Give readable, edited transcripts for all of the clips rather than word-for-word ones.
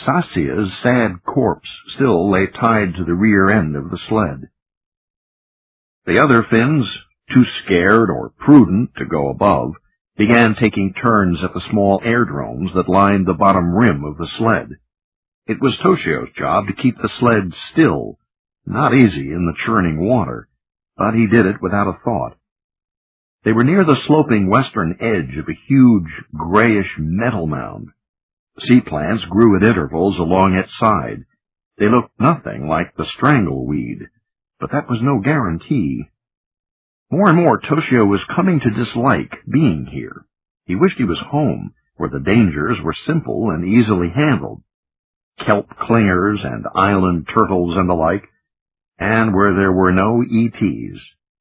Sasia's sad corpse still lay tied to the rear end of the sled. The other Finns, too scared or prudent to go above, began taking turns at the small airdromes that lined the bottom rim of the sled. It was Toshio's job to keep the sled still, not easy in the churning water, but he did it without a thought. They were near the sloping western edge of a huge, grayish metal mound. Sea plants grew at intervals along its side. They looked nothing like the strangleweed, but that was no guarantee. More and more, Toshio was coming to dislike being here. He wished he was home, where the dangers were simple and easily handled. Kelp clingers and island turtles and the like, and where there were no ETs.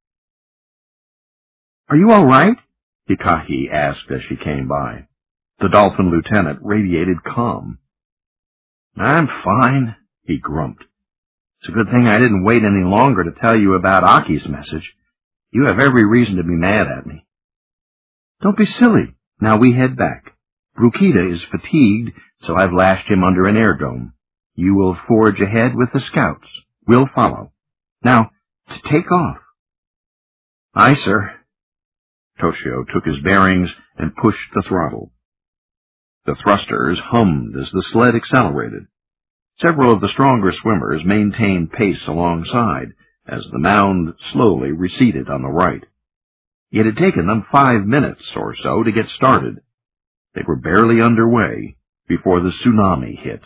"Are you all right?" Hikaki asked as she came by. The dolphin lieutenant radiated calm. "I'm fine," he grumped. "It's a good thing I didn't wait any longer to tell you about Aki's message. You have every reason to be mad at me." "Don't be silly. Now we head back. Brukita is fatigued, so I've lashed him under an airdome. You will forge ahead with the scouts. We'll follow. Now, to take off." "Aye, sir." Toshio took his bearings and pushed the throttle. The thrusters hummed as the sled accelerated. Several of the stronger swimmers maintained pace alongside, as the mound slowly receded on the right. It had taken them 5 minutes or so to get started. They were barely underway before the tsunami hit.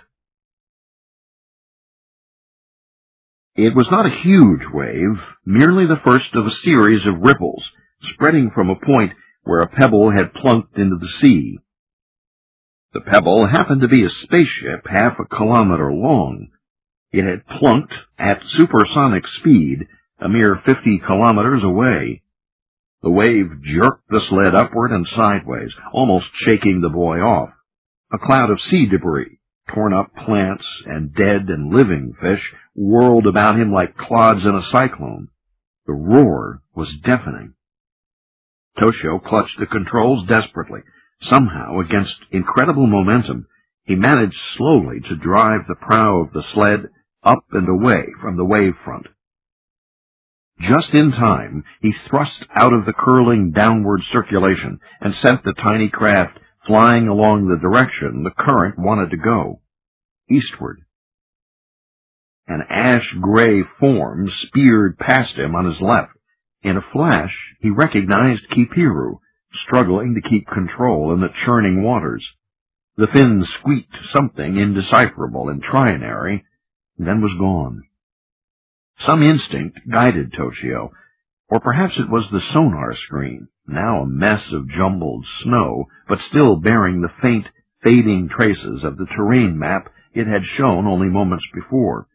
It was not a huge wave, merely the first of a series of ripples, spreading from a point where a pebble had plunked into the sea. The pebble happened to be a spaceship half a kilometer long. It had plunked at supersonic speed, a mere 50 kilometers away. The wave jerked the sled upward and sideways, almost shaking the boy off. A cloud of sea debris, torn up plants, and dead and living fish whirled about him like clods in a cyclone. The roar was deafening. Toshio clutched the controls desperately. Somehow, against incredible momentum, he managed slowly to drive the prow of the sled up and away from the wavefront. Just in time, he thrust out of the curling downward circulation and sent the tiny craft flying along the direction the current wanted to go, eastward. An ash-gray form speared past him on his left. In a flash, he recognized Kipiru, struggling to keep control in the churning waters. The fin squeaked something indecipherable in trinary, then was gone. Some instinct guided Toshio, or perhaps it was the sonar screen, now a mess of jumbled snow, but still bearing the faint, fading traces of the terrain map it had shown only moments before.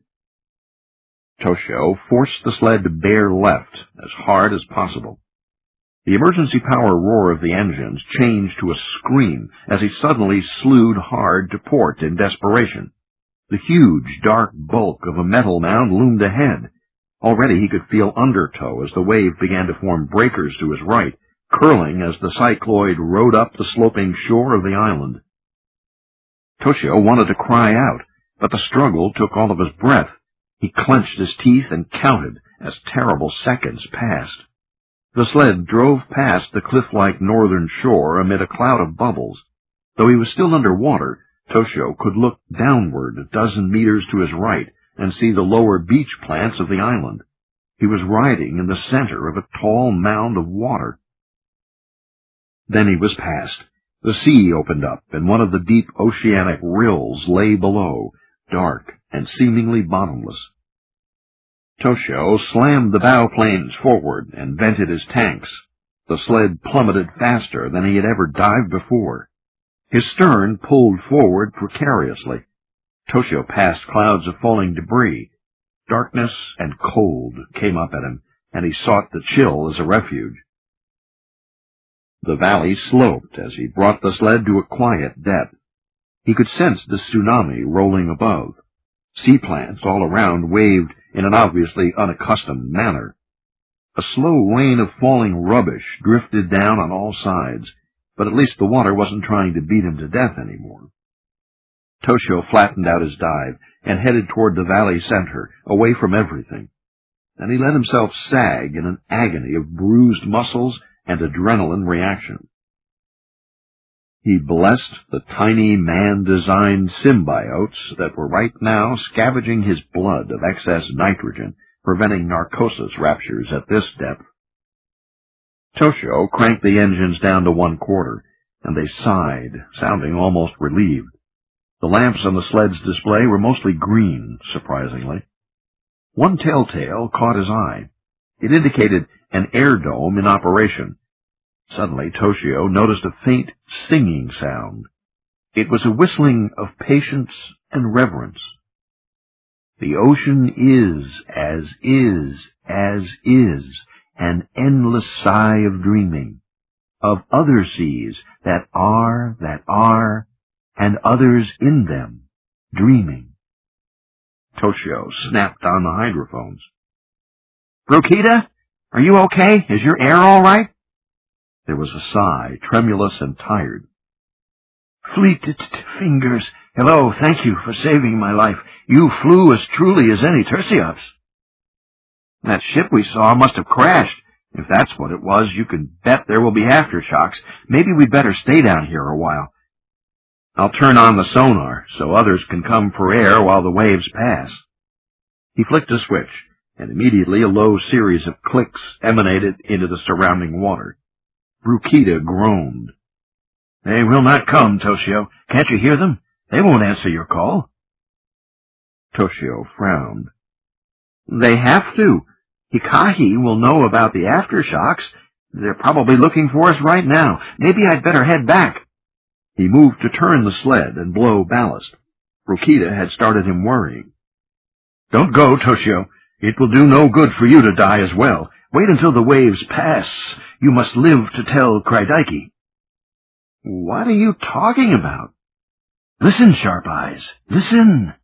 Toshio forced the sled to bear left as hard as possible. The emergency power roar of the engines changed to a scream as he suddenly slewed hard to port in desperation. The huge, dark bulk of a metal mound loomed ahead. Already he could feel undertow as the wave began to form breakers to his right, curling as the cycloid rode up the sloping shore of the island. Toshio wanted to cry out, but the struggle took all of his breath. He clenched his teeth and counted as terrible seconds passed. The sled drove past the cliff-like northern shore amid a cloud of bubbles. Though he was still under water, Toshio could look downward a dozen meters to his right and see the lower beach plants of the island. He was riding in the center of a tall mound of water. Then he was past. The sea opened up, and one of the deep oceanic rills lay below, dark and seemingly bottomless. Toshio slammed the bow planes forward and vented his tanks. The sled plummeted faster than he had ever dived before. His stern pulled forward precariously. Toshio passed clouds of falling debris. Darkness and cold came up at him, and he sought the chill as a refuge. The valley sloped as he brought the sled to a quiet depth. He could sense the tsunami rolling above. Sea plants all around waved in an obviously unaccustomed manner. A slow rain of falling rubbish drifted down on all sides, but at least the water wasn't trying to beat him to death anymore. Toshio flattened out his dive and headed toward the valley center, away from everything. And he let himself sag in an agony of bruised muscles and adrenaline reaction. He blessed the tiny man-designed symbiotes that were right now scavenging his blood of excess nitrogen, preventing narcosis raptures at this depth. Toshio cranked the engines down to 1/4, and they sighed, sounding almost relieved. The lamps on the sled's display were mostly green, surprisingly. One telltale caught his eye. It indicated an air dome in operation. Suddenly, Toshio noticed a faint singing sound. It was a whistling of patience and reverence. The ocean is, an endless sigh of dreaming, of other seas that are, and others in them, dreaming. Toshio snapped on the hydrophones. "Brukita, are you okay? Is your air all right?" There was a sigh, tremulous and tired. "Fleet fingers. Hello, thank you for saving my life. You flew as truly as any Tersiops." "That ship we saw must have crashed. If that's what it was, you can bet there will be aftershocks. Maybe we'd better stay down here a while. I'll turn on the sonar so others can come for air while the waves pass." He flicked a switch, and immediately a low series of clicks emanated into the surrounding water. Brukita groaned. "They will not come, Toshio. Can't you hear them? They won't answer your call." Toshio frowned. "They have to. Hikahi will know about the aftershocks. They're probably looking for us right now. Maybe I'd better head back." He moved to turn the sled and blow ballast. Brukita had started him worrying. "Don't go, Toshio. It will do no good for you to die as well. Wait until the waves pass. You must live to tell Kreidaiki." "What are you talking about?" "Listen, Sharp Eyes. Listen."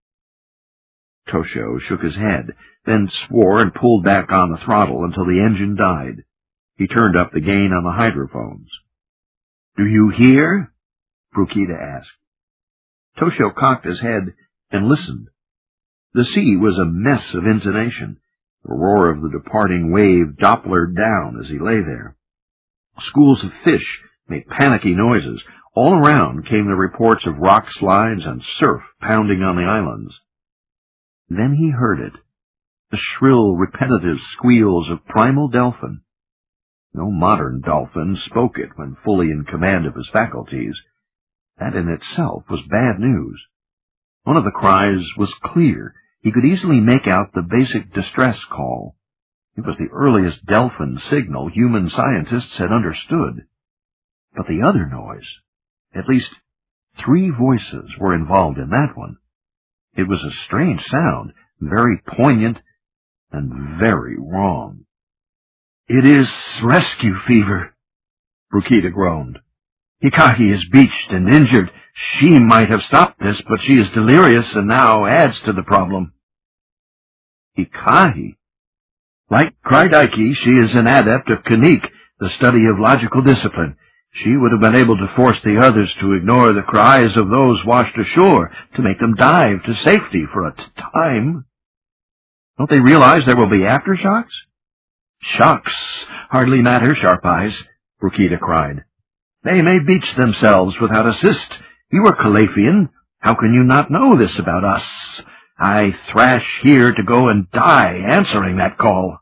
Toshio shook his head, then swore and pulled back on the throttle until the engine died. He turned up the gain on the hydrophones. "Do you hear?" Brukita asked. Toshio cocked his head and listened. The sea was a mess of intonation. The roar of the departing wave Dopplered down as he lay there. Schools of fish made panicky noises. All around came the reports of rock slides and surf pounding on the islands. Then he heard it, the shrill, repetitive squeals of primal dolphin. No modern dolphin spoke it when fully in command of his faculties. That in itself was bad news. One of the cries was clear. He could easily make out the basic distress call. It was the earliest dolphin signal human scientists had understood. But the other noise, at least 3 voices were involved in that one. It was a strange sound, very poignant and very wrong. "It is rescue fever," Brukita groaned. "Hikahi is beached and injured. She might have stopped this, but she is delirious and now adds to the problem." "Hikahi?" "Like Kreidaiki, she is an adept of Kanik, the study of logical discipline. She would have been able to force the others to ignore the cries of those washed ashore, to make them dive to safety for a time." "Don't they realize there will be aftershocks?" "Shocks hardly matter, Sharp Eyes," Brukita cried. "They may beach themselves without assist. You are Calafian. How can you not know this about us? I thrash here to go and die answering that call."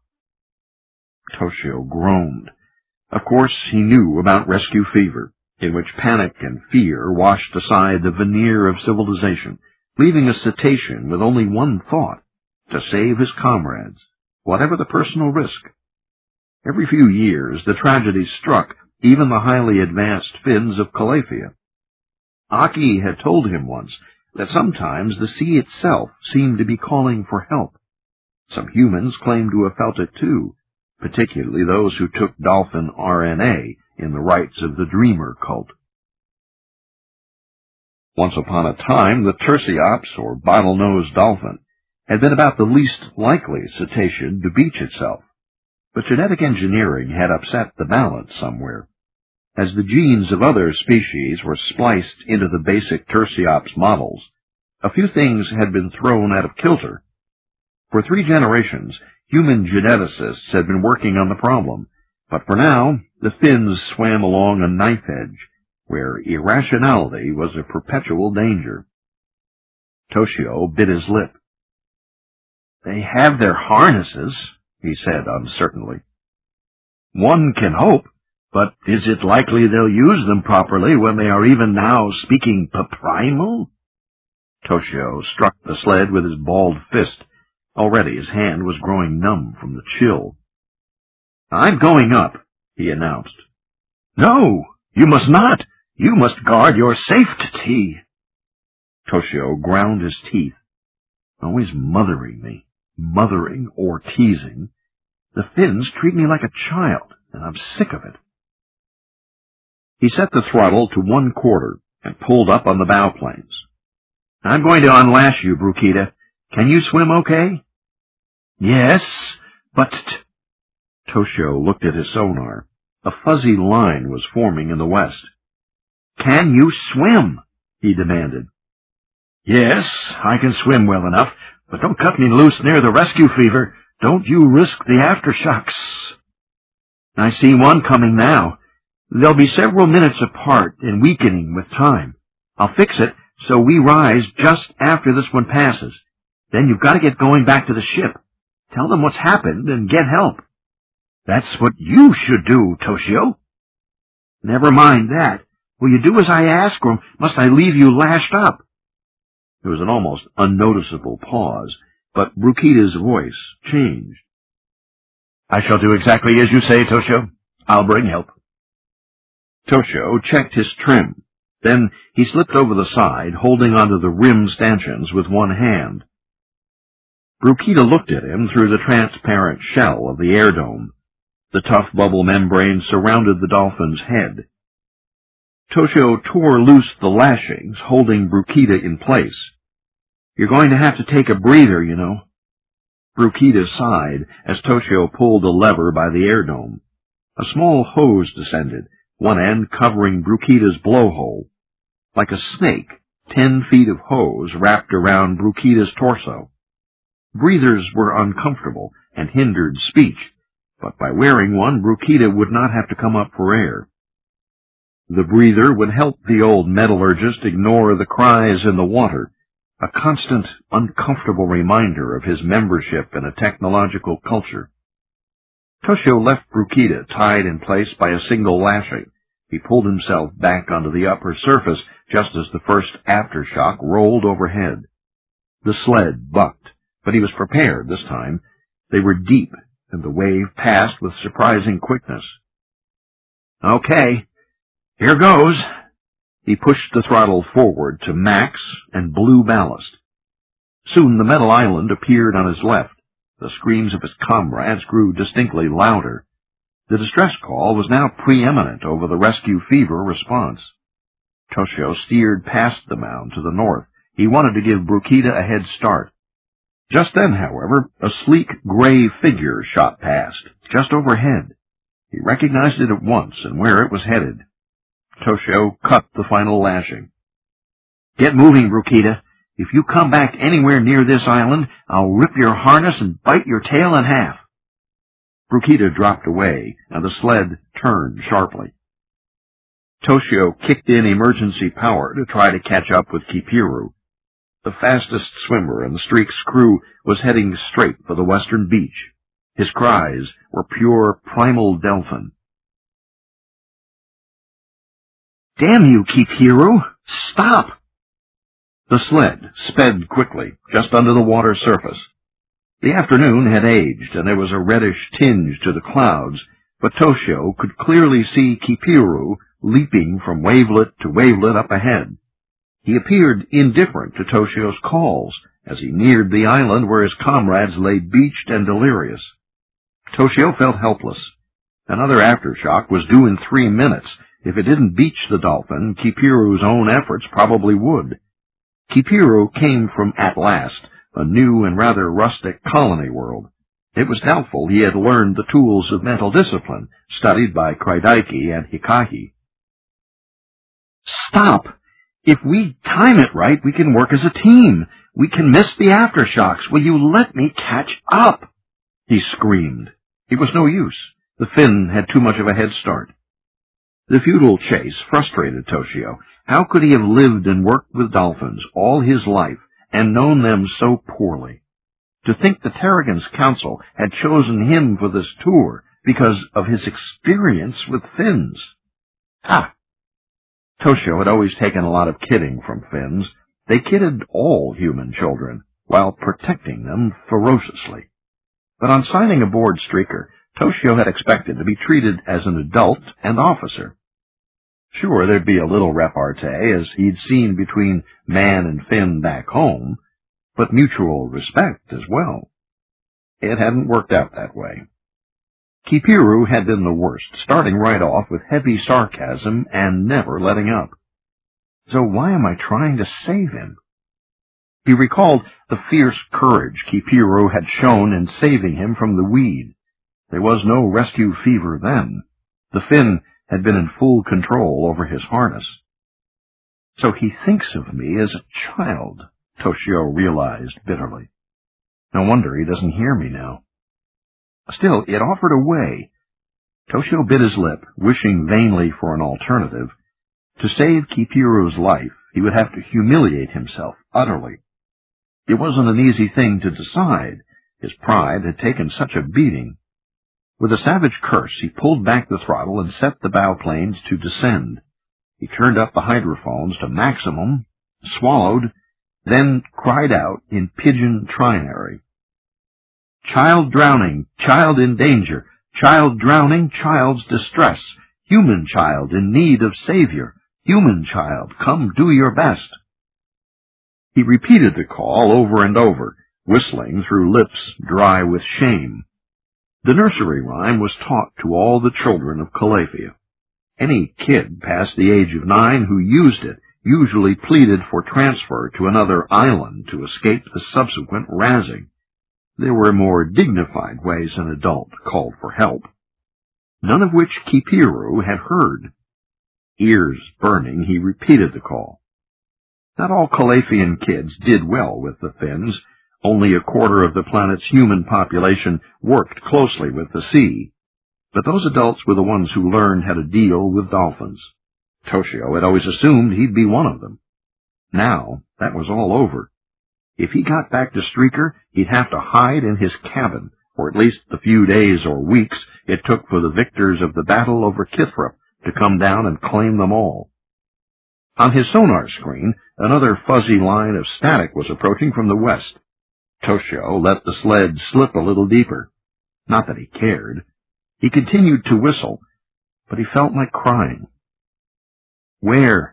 Toshio groaned. Of course, he knew about rescue fever, in which panic and fear washed aside the veneer of civilization, leaving a cetacean with only one thought, to save his comrades, whatever the personal risk. Every few years, the tragedy struck even the highly advanced Finns of Calafia. Aki had told him once that sometimes the sea itself seemed to be calling for help. Some humans claimed to have felt it too, particularly those who took dolphin RNA in the rites of the dreamer cult. Once upon a time, the Tersiops, or bottlenose dolphin, had been about the least likely cetacean to beach itself, but genetic engineering had upset the balance somewhere. As the genes of other species were spliced into the basic Tursiops models, a few things had been thrown out of kilter. For 3 generations, human geneticists had been working on the problem, but for now, the fins swam along a knife edge, where irrationality was a perpetual danger. Toshio bit his lip. "They have their harnesses," he said uncertainly. "One can hope, but is it likely they'll use them properly when they are even now speaking Paprimal?" Toshio struck the sled with his balled fist. Already his hand was growing numb from the chill. "I'm going up," he announced. "No, you must not. You must guard your safety." Toshio ground his teeth. Always mothering me, mothering or teasing. The Finns treat me like a child, and I'm sick of it. He set the throttle to 1/4 and pulled up on the bow planes. "I'm going to unlash you, Brukita. Can you swim okay?" "Yes, but—" Toshio looked at his sonar. A fuzzy line was forming in the west. "Can you swim?" he demanded. "Yes, I can swim well enough, but don't cut me loose near the rescue fever. Don't you risk the aftershocks." "I see one coming now. They'll be several minutes apart and weakening with time. I'll fix it so we rise just after this one passes. Then you've got to get going back to the ship. Tell them what's happened and get help." "That's what you should do, Toshio." "Never mind that. Will you do as I ask, or must I leave you lashed up?" There was an almost unnoticeable pause, but Brukita's voice changed. "I shall do exactly as you say, Toshio. I'll bring help." Toshio checked his trim. Then he slipped over the side, holding onto the rim stanchions with one hand. Brukita looked at him through the transparent shell of the air dome. The tough bubble membrane surrounded the dolphin's head. Toshio tore loose the lashings, holding Brukita in place. "You're going to have to take a breather, you know." Brukita sighed as Toshio pulled a lever by the air dome. A small hose descended, one end covering Brukita's blowhole. Like a snake, 10 feet of hose wrapped around Brukita's torso. Breathers were uncomfortable and hindered speech, but by wearing one, Brukita would not have to come up for air. The breather would help the old metallurgist ignore the cries in the water, a constant, uncomfortable reminder of his membership in a technological culture. Toshio left Brukita tied in place by a single lashing. He pulled himself back onto the upper surface just as the first aftershock rolled overhead. The sled bucked, but he was prepared this time. They were deep, and the wave passed with surprising quickness. "Okay, here goes." He pushed the throttle forward to max and blew ballast. Soon the metal island appeared on his left. The screams of his comrades grew distinctly louder. The distress call was now preeminent over the rescue fever response. Toshio steered past the mound to the north. He wanted to give Brukita a head start. Just then, however, a sleek gray figure shot past, just overhead. He recognized it at once and where it was headed. Toshio cut the final lashing. "Get moving, Brukita. If you come back anywhere near this island, I'll rip your harness and bite your tail in half." Brukita dropped away, and the sled turned sharply. Toshio kicked in emergency power to try to catch up with Kipiru. The fastest swimmer in the Streak's crew was heading straight for the western beach. His cries were pure primal Delphin. "Damn you, Kipiru! Stop!" The sled sped quickly, just under the water surface. The afternoon had aged, and there was a reddish tinge to the clouds, but Toshio could clearly see Kipiru leaping from wavelet to wavelet up ahead. He appeared indifferent to Toshio's calls as he neared the island where his comrades lay beached and delirious. Toshio felt helpless. Another aftershock was due in 3 minutes. If it didn't beach the dolphin, Kipiru's own efforts probably would. Kipiru came from At-Last, a new and rather rustic colony world. It was doubtful he had learned the tools of mental discipline studied by Kreidaiki and Hikahi. Stop! If we time it right, we can work as a team. We can miss the aftershocks. Will you let me catch up? He screamed. It was no use. The Finn had too much of a head start. The futile chase frustrated Toshio. How could he have lived and worked with dolphins all his life and known them so poorly? To think the Tarragon's council had chosen him for this tour because of his experience with Finns. Ha! Toshio had always taken a lot of kidding from Finns. They kidded all human children while protecting them ferociously. But on signing aboard Streaker, Toshio had expected to be treated as an adult and officer. Sure, there'd be a little repartee, as he'd seen between man and Finn back home, but mutual respect as well. It hadn't worked out that way. Kipiru had been the worst, starting right off with heavy sarcasm and never letting up. So why am I trying to save him? He recalled the fierce courage Kipiru had shown in saving him from the weed. There was no rescue fever then. The Finn had been in full control over his harness. So he thinks of me as a child, Toshio realized bitterly. No wonder he doesn't hear me now. Still, it offered a way. Toshio bit his lip, wishing vainly for an alternative. To save Kipiru's life, he would have to humiliate himself utterly. It wasn't an easy thing to decide. His pride had taken such a beating. With a savage curse, he pulled back the throttle and set the bow planes to descend. He turned up the hydrophones to maximum, swallowed, then cried out in pidgin trinary. Child drowning, child in danger, child drowning, child's distress, human child in need of savior, human child, come do your best. He repeated the call over and over, whistling through lips dry with shame. The nursery rhyme was taught to all the children of Calafia. Any kid past the age of 9 who used it usually pleaded for transfer to another island to escape the subsequent razzing. There were more dignified ways an adult called for help, none of which Kipiru had heard. Ears burning, he repeated the call. Not all Calafian kids did well with the Finns. Only a quarter of the planet's human population worked closely with the sea, but those adults were the ones who learned how to deal with dolphins. Toshio had always assumed he'd be one of them. Now, that was all over. If he got back to Streaker, he'd have to hide in his cabin for at least the few days or weeks it took for the victors of the battle over Kithra to come down and claim them all. On his sonar screen, another fuzzy line of static was approaching from the west. Toshio let the sled slip a little deeper. Not that he cared. He continued to whistle, but he felt like crying. Where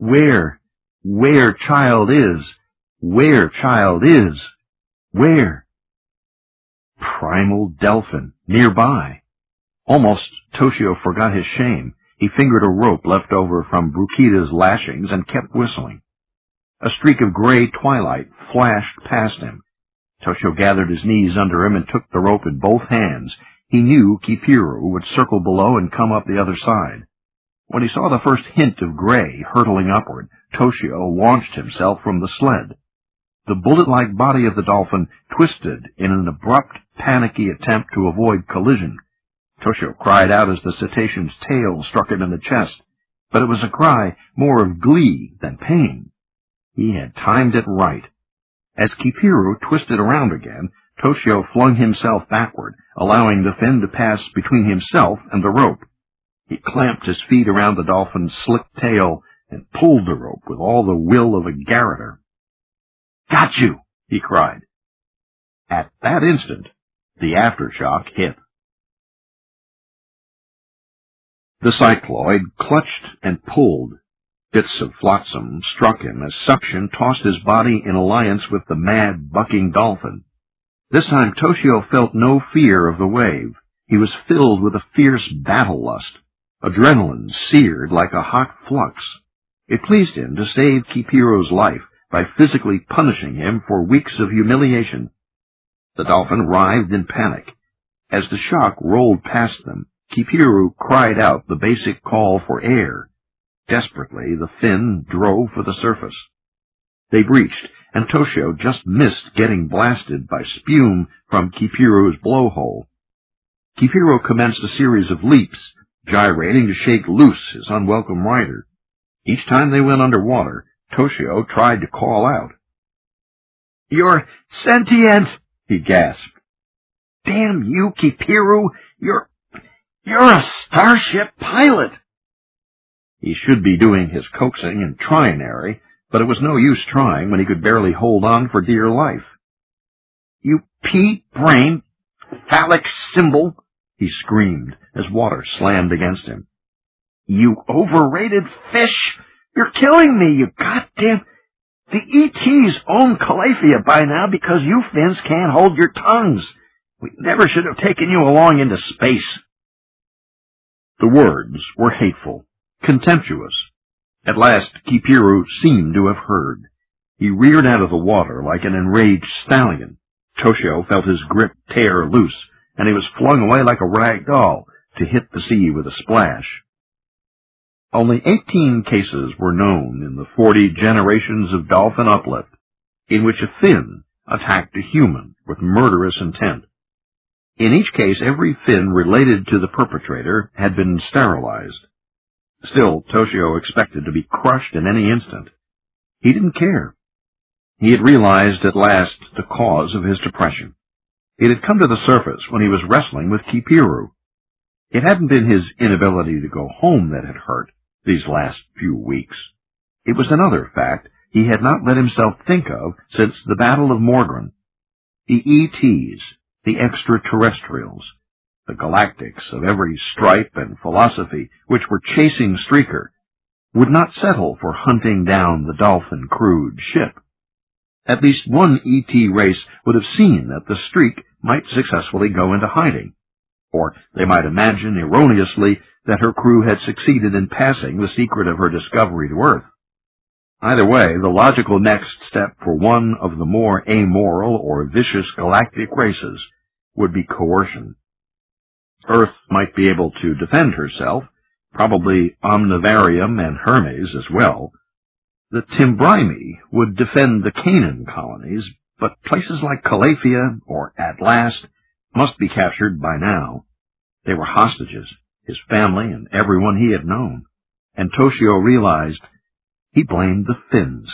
child is? Where child is? Where? Primal Delphin, nearby. Almost Toshio forgot his shame. He fingered a rope left over from Brukida's lashings and kept whistling. A streak of gray twilight flashed past him. Toshio gathered his knees under him and took the rope in both hands. He knew Kipiru would circle below and come up the other side. When he saw the first hint of gray hurtling upward, Toshio launched himself from the sled. The bullet-like body of the dolphin twisted in an abrupt, panicky attempt to avoid collision. Toshio cried out as the cetacean's tail struck him in the chest, but it was a cry more of glee than pain. He had timed it right. As Kipiru twisted around again, Toshio flung himself backward, allowing the fin to pass between himself and the rope. He clamped his feet around the dolphin's slick tail and pulled the rope with all the will of a garroter. "Got you!" he cried. At that instant, the aftershock hit. The cycloid clutched and pulled. Bits of flotsam struck him as suction tossed his body in alliance with the mad, bucking dolphin. This time Toshio felt no fear of the wave. He was filled with a fierce battle lust. Adrenaline seared like a hot flux. It pleased him to save Kipiru's life by physically punishing him for weeks of humiliation. The dolphin writhed in panic. As the shock rolled past them, Kipiru cried out the basic call for air. Desperately, the Finn drove for the surface. They breached, and Toshio just missed getting blasted by spume from Kipiru's blowhole. Kipiru commenced a series of leaps, gyrating to shake loose his unwelcome rider. Each time they went underwater, Toshio tried to call out. "You're sentient!" he gasped. "Damn you, Kipiru! You're a starship pilot!" He should be doing his coaxing and trinary, but it was no use trying when he could barely hold on for dear life. "You pea-brained, phallic symbol!" he screamed as water slammed against him. "You overrated fish! You're killing me, you goddamn... The ETs own Calafia by now because you Finns can't hold your tongues. We never should have taken you along into space." The words were hateful, contemptuous. At last, Kipiru seemed to have heard. He reared out of the water like an enraged stallion. Toshio felt his grip tear loose, and he was flung away like a rag doll to hit the sea with a splash. Only 18 cases were known in the 40 generations of dolphin uplift in which a Finn attacked a human with murderous intent. In each case, every Finn related to the perpetrator had been sterilized. Still, Toshio expected to be crushed at any instant. He didn't care. He had realized at last the cause of his depression. It had come to the surface when he was wrestling with Kipiru. It hadn't been his inability to go home that had hurt these last few weeks. It was another fact he had not let himself think of since the Battle of Morgren. The ETs, the extraterrestrials, the galactics of every stripe and philosophy which were chasing Streaker, would not settle for hunting down the dolphin-crewed ship. At least one ET race would have seen that the Streak might successfully go into hiding, or they might imagine erroneously that her crew had succeeded in passing the secret of her discovery to Earth. Either way, the logical next step for one of the more amoral or vicious galactic races would be coercion. Earth might be able to defend herself, probably Omnivarium and Hermes as well. The Timbrimi would defend the Canaan colonies, but places like Calafia or At-Last must be captured by now. They were hostages, his family and everyone he had known, and Toshio realized he blamed the Finns.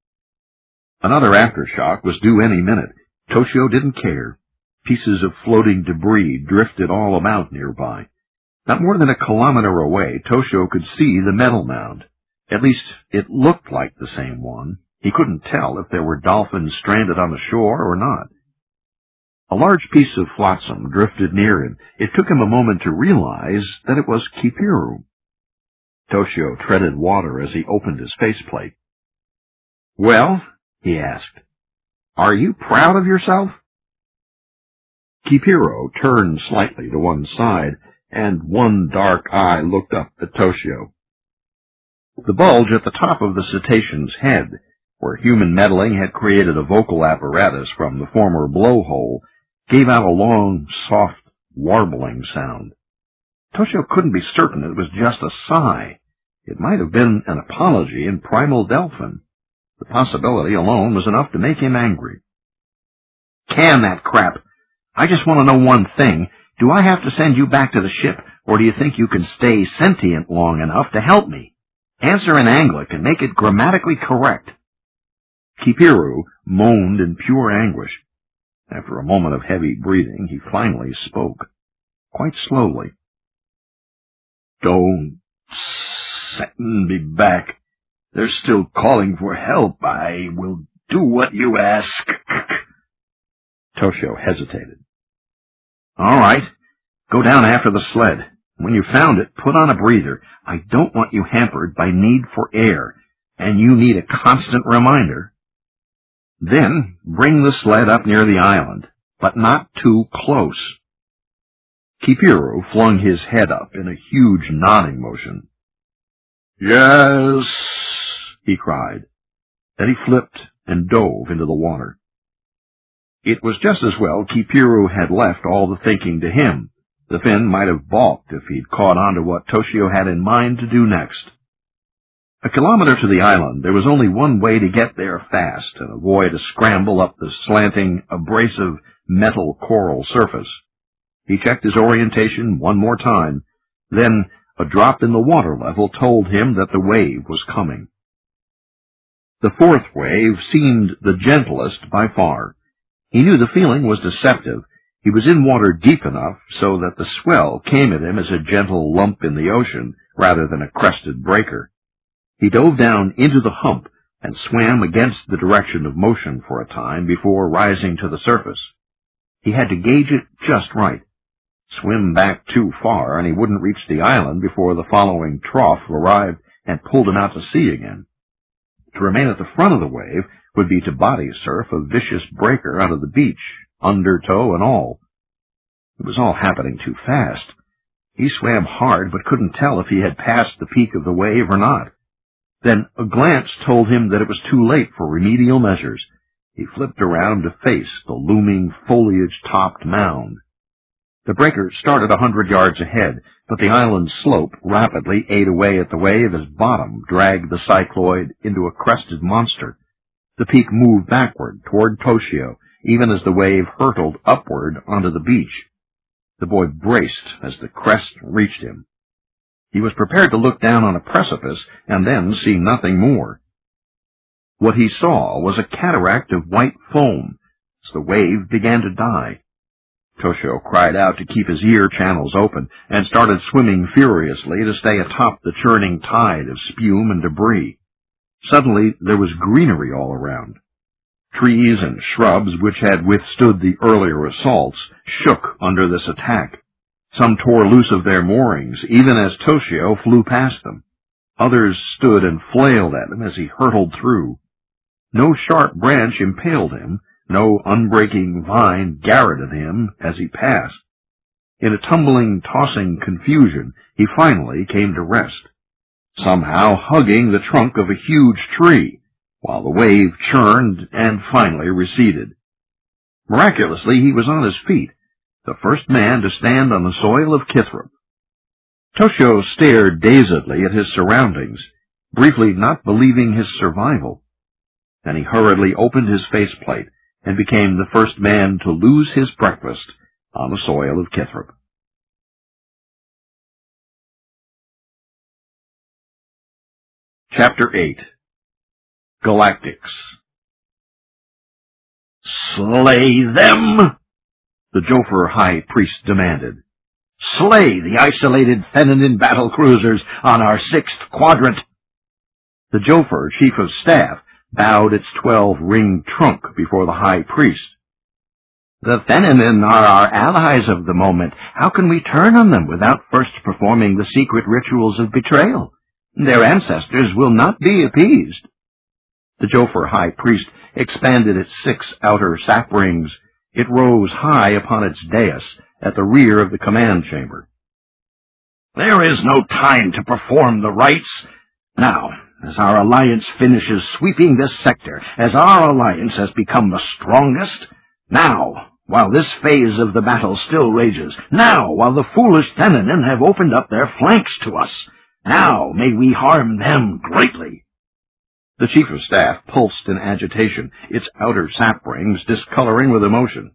Another aftershock was due any minute. Toshio didn't care. Pieces of floating debris drifted all about nearby. Not more than a kilometer away, Toshio could see the metal mound. At least, it looked like the same one. He couldn't tell if there were dolphins stranded on the shore or not. A large piece of flotsam drifted near him. It took him a moment to realize that it was Kipiru. Toshio treaded water as he opened his faceplate. "Well," he asked, "are you proud of yourself?" Kipiru turned slightly to one side, and one dark eye looked up at Toshio. The bulge at the top of the cetacean's head, where human meddling had created a vocal apparatus from the former blowhole, gave out a long, soft, warbling sound. Toshio couldn't be certain it was just a sigh. It might have been an apology in primal Delphin. The possibility alone was enough to make him angry. "Can that crap! I just want to know one thing. Do I have to send you back to the ship, or do you think you can stay sentient long enough to help me? Answer in Anglic and make it grammatically correct." Kipiru moaned in pure anguish. After a moment of heavy breathing, he finally spoke, quite slowly. "Don't send me back. They're still calling for help. I will do what you ask." Toshio hesitated. "All right. Go down after the sled. When you found it, put on a breather. I don't want you hampered by need for air, and you need a constant reminder. Then bring the sled up near the island, but not too close." Kipiru flung his head up in a huge nodding motion. "Yes," he cried. Then he flipped and dove into the water. It was just as well Kipiru had left all the thinking to him. The Finn might have balked if he'd caught on to what Toshio had in mind to do next. A kilometer to the island, there was only one way to get there fast and avoid a scramble up the slanting, abrasive metal coral surface. He checked his orientation one more time. Then a drop in the water level told him that the wave was coming. The fourth wave seemed the gentlest by far. He knew the feeling was deceptive. He was in water deep enough so that the swell came at him as a gentle lump in the ocean rather than a crested breaker. He dove down into the hump and swam against the direction of motion for a time before rising to the surface. He had to gauge it just right. Swim back too far and he wouldn't reach the island before the following trough arrived and pulled him out to sea again. To remain at the front of the wave would be to body surf a vicious breaker out of the beach, undertow and all. It was all happening too fast. He swam hard but couldn't tell if he had passed the peak of the wave or not. Then a glance told him that it was too late for remedial measures. He flipped around to face the looming foliage-topped mound. The breaker started 100 yards ahead, but the island's slope rapidly ate away at the wave as bottom dragged the cycloid into a crested monster. The peak moved backward toward Toshio, even as the wave hurtled upward onto the beach. The boy braced as the crest reached him. He was prepared to look down on a precipice and then see nothing more. What he saw was a cataract of white foam as the wave began to die. Toshio cried out to keep his ear channels open and started swimming furiously to stay atop the churning tide of spume and debris. Suddenly there was greenery all around. Trees and shrubs which had withstood the earlier assaults shook under this attack. Some tore loose of their moorings, even as Toshio flew past them. Others stood and flailed at him as he hurtled through. No sharp branch impaled him, no unbreaking vine garroted him as he passed. In a tumbling, tossing confusion, he finally came to rest, somehow hugging the trunk of a huge tree, while the wave churned and finally receded. Miraculously, he was on his feet, the first man to stand on the soil of Kithrop. Toshio stared dazedly at his surroundings, briefly not believing his survival. Then he hurriedly opened his faceplate and became the first man to lose his breakfast on the soil of Kithrop. Chapter 8. Galactics. "Slay them!" the Jofur High Priest demanded. "Slay the isolated Fenanin battle cruisers on our 6th quadrant." The Jofur Chief of Staff bowed its 12-ringed trunk before the High Priest. "The Fenanin are our allies of the moment. How can we turn on them without first performing the secret rituals of betrayal? Their ancestors will not be appeased." The Jofur High Priest expanded its 6 outer sap rings. It rose high upon its dais at the rear of the command chamber. "There is no time to perform the rites. Now, as our alliance finishes sweeping this sector, as our alliance has become the strongest, now, while this phase of the battle still rages, now, while the foolish Fenanin have opened up their flanks to us, now may we harm them greatly." The Chief of Staff pulsed in agitation, its outer sap rings discoloring with emotion.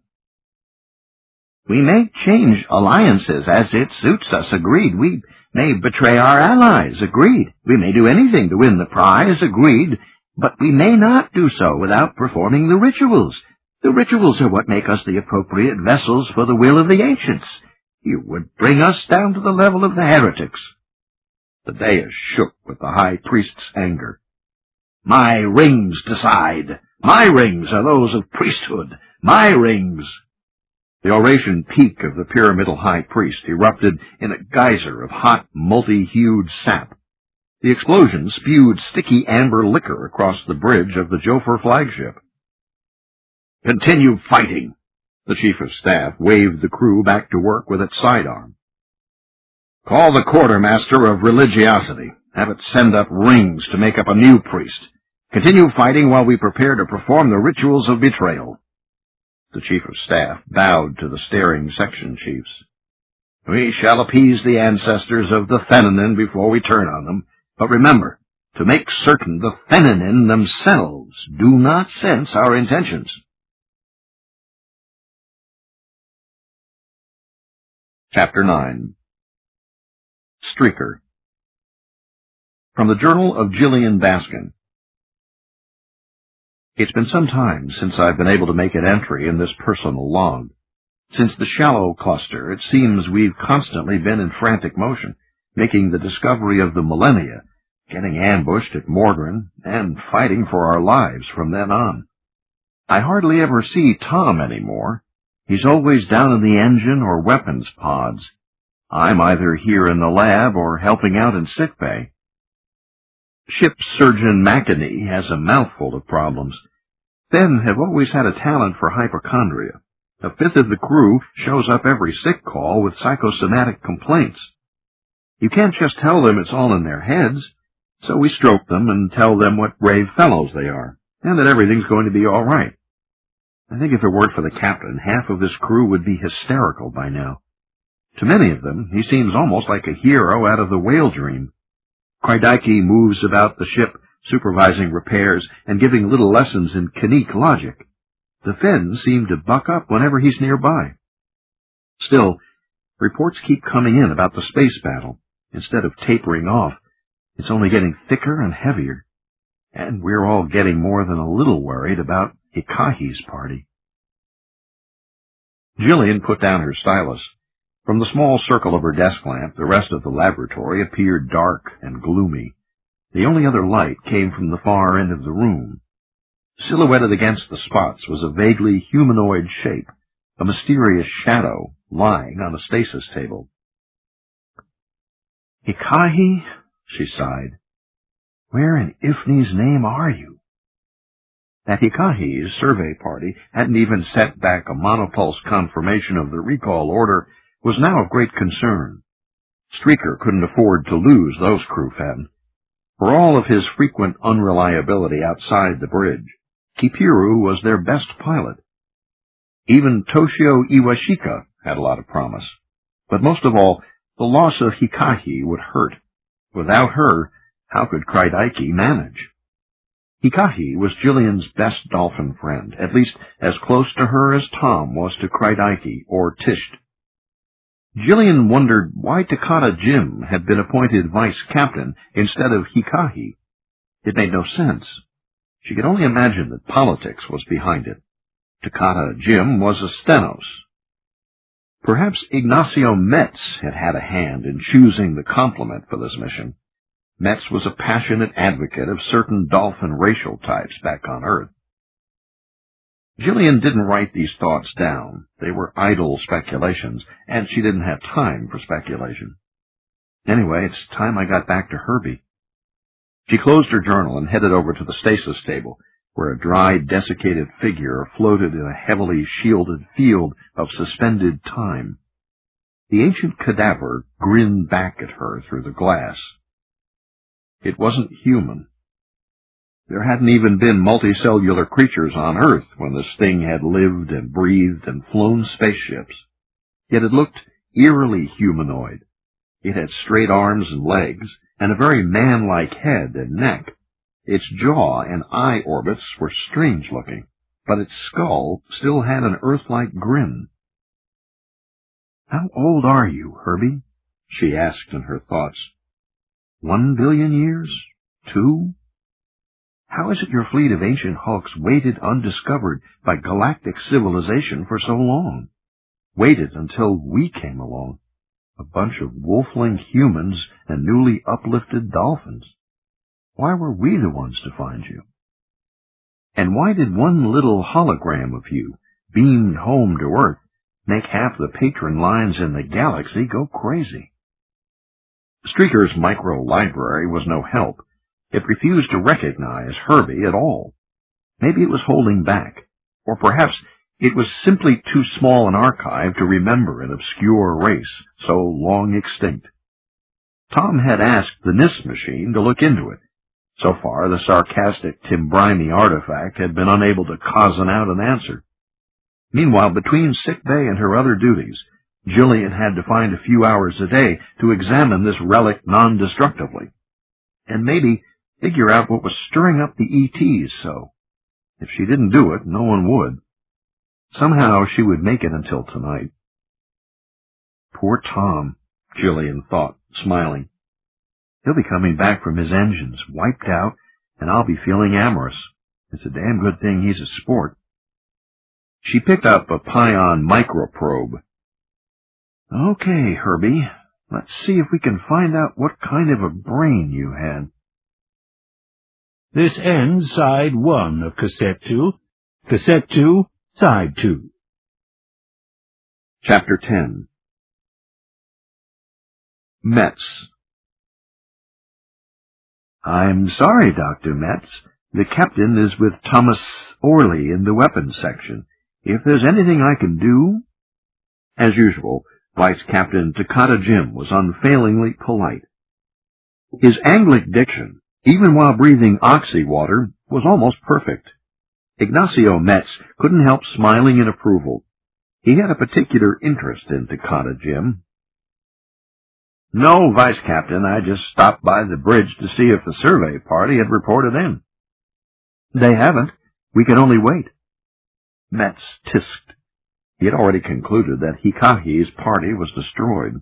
"We may change alliances as it suits us, agreed. We may betray our allies, agreed. We may do anything to win the prize, agreed. But we may not do so without performing the rituals. The rituals are what make us the appropriate vessels for the will of the ancients. You would bring us down to the level of the heretics." The dais shook with the High Priest's anger. "My rings decide. My rings are those of priesthood. My rings." The Oratian peak of the pyramidal High Priest erupted in a geyser of hot, multi-hued sap. The explosion spewed sticky amber liquor across the bridge of the Jofur flagship. "Continue fighting." The Chief of Staff waved the crew back to work with its sidearm. "Call the Quartermaster of Religiosity. Have it send up rings to make up a new priest. Continue fighting while we prepare to perform the rituals of betrayal." The Chief of Staff bowed to the staring section chiefs. "We shall appease the ancestors of the Fenanin before we turn on them. But remember, to make certain the Fennin themselves do not sense our intentions. Chapter 9. Streaker. From the Journal of Gillian Baskin. It's been some time since I've been able to make an entry in this personal log. Since the Shallow cluster, it seems we've constantly been in frantic motion, making the discovery of the millennia, getting ambushed at Mordrin, and fighting for our lives from then on. I hardly ever see Tom anymore. He's always down in the engine or weapons pods. I'm either here in the lab or helping out in sickbay. Ship Surgeon McInerney has a mouthful of problems. Ben have always had a talent for hypochondria. A fifth of the crew shows up every sick call with psychosomatic complaints. You can't just tell them it's all in their heads, so we stroke them and tell them what brave fellows they are, and that everything's going to be all right. I think if it weren't for the captain, half of this crew would be hysterical by now. To many of them, he seems almost like a hero out of the whale dream. Krydike moves about the ship, supervising repairs and giving little lessons in Kanique logic. The Finns seem to buck up whenever he's nearby. Still, reports keep coming in about the space battle. Instead of tapering off, it's only getting thicker and heavier. And we're all getting more than a little worried about Hikahi's party. Gillian put down her stylus. From the small circle of her desk lamp, the rest of the laboratory appeared dark and gloomy. The only other light came from the far end of the room. Silhouetted against the spots was a vaguely humanoid shape, a mysterious shadow lying on a stasis table. "Hikahi?" she sighed. "Where in Ifni's name are you?" That Hikahi's survey party hadn't even sent back a monopulse confirmation of the recall order was now of great concern. Streaker couldn't afford to lose those crewfen. For all of his frequent unreliability outside the bridge, Kipiru was their best pilot. Even Toshio Iwashika had a lot of promise. But most of all, the loss of Hikahi would hurt. Without her, how could Krydike manage? Hikahi was Gillian's best dolphin friend, at least as close to her as Tom was to Krydike or Tisht. Gillian wondered why Takata Jim had been appointed vice captain instead of Hikahi. It made no sense. She could only imagine that politics was behind it. Takata Jim was a stenos. Perhaps Ignacio Metz had had a hand in choosing the complement for this mission. Metz was a passionate advocate of certain dolphin racial types back on Earth. Gillian didn't write these thoughts down. They were idle speculations, and she didn't have time for speculation. Anyway, it's time I got back to Herbie. She closed her journal and headed over to the stasis table, where a dry, desiccated figure floated in a heavily shielded field of suspended time. The ancient cadaver grinned back at her through the glass. It wasn't human. There hadn't even been multicellular creatures on Earth when this thing had lived and breathed and flown spaceships. Yet it looked eerily humanoid. It had straight arms and legs, and a very man-like head and neck. Its jaw and eye orbits were strange-looking, but its skull still had an Earth-like grin. "How old are you, Herbie?" she asked in her thoughts. 1 billion years? 2? How is it your fleet of ancient hulks waited undiscovered by galactic civilization for so long? Waited until we came along, a bunch of wolfling humans and newly uplifted dolphins. Why were we the ones to find you? And why did one little hologram of you, beamed home to Earth, make half the patron lines in the galaxy go crazy? Streaker's micro-library was no help. It refused to recognize Herbie at all. Maybe it was holding back, or perhaps it was simply too small an archive to remember an obscure race so long extinct. Tom had asked the NIST machine to look into it. So far, the sarcastic Timbrimi artifact had been unable to cozen out an answer. Meanwhile, between sickbay and her other duties, Gillian had to find a few hours a day to examine this relic non-destructively. And maybe figure out what was stirring up the ETs so. If she didn't do it, no one would. Somehow she would make it until tonight. Poor Tom, Jillian thought, smiling. He'll be coming back from his engines, wiped out, and I'll be feeling amorous. It's a damn good thing he's a sport. She picked up a Pion microprobe. Okay, Herbie, let's see if we can find out what kind of a brain you had. This ends side 1 of cassette 2. Cassette 2, side 2. Chapter 10. Metz. I'm sorry, Dr. Metz. The captain is with Thomas Orley in the weapons section. If there's anything I can do... As usual, Vice Captain Takata Jim was unfailingly polite. His Anglic diction, even while breathing oxy-water, was almost perfect. Ignacio Metz couldn't help smiling in approval. He had a particular interest in Takata Jim. No, Vice Captain, I just stopped by the bridge to see if the survey party had reported in. They haven't. We can only wait. Metz tisked. He had already concluded that Hikahi's party was destroyed.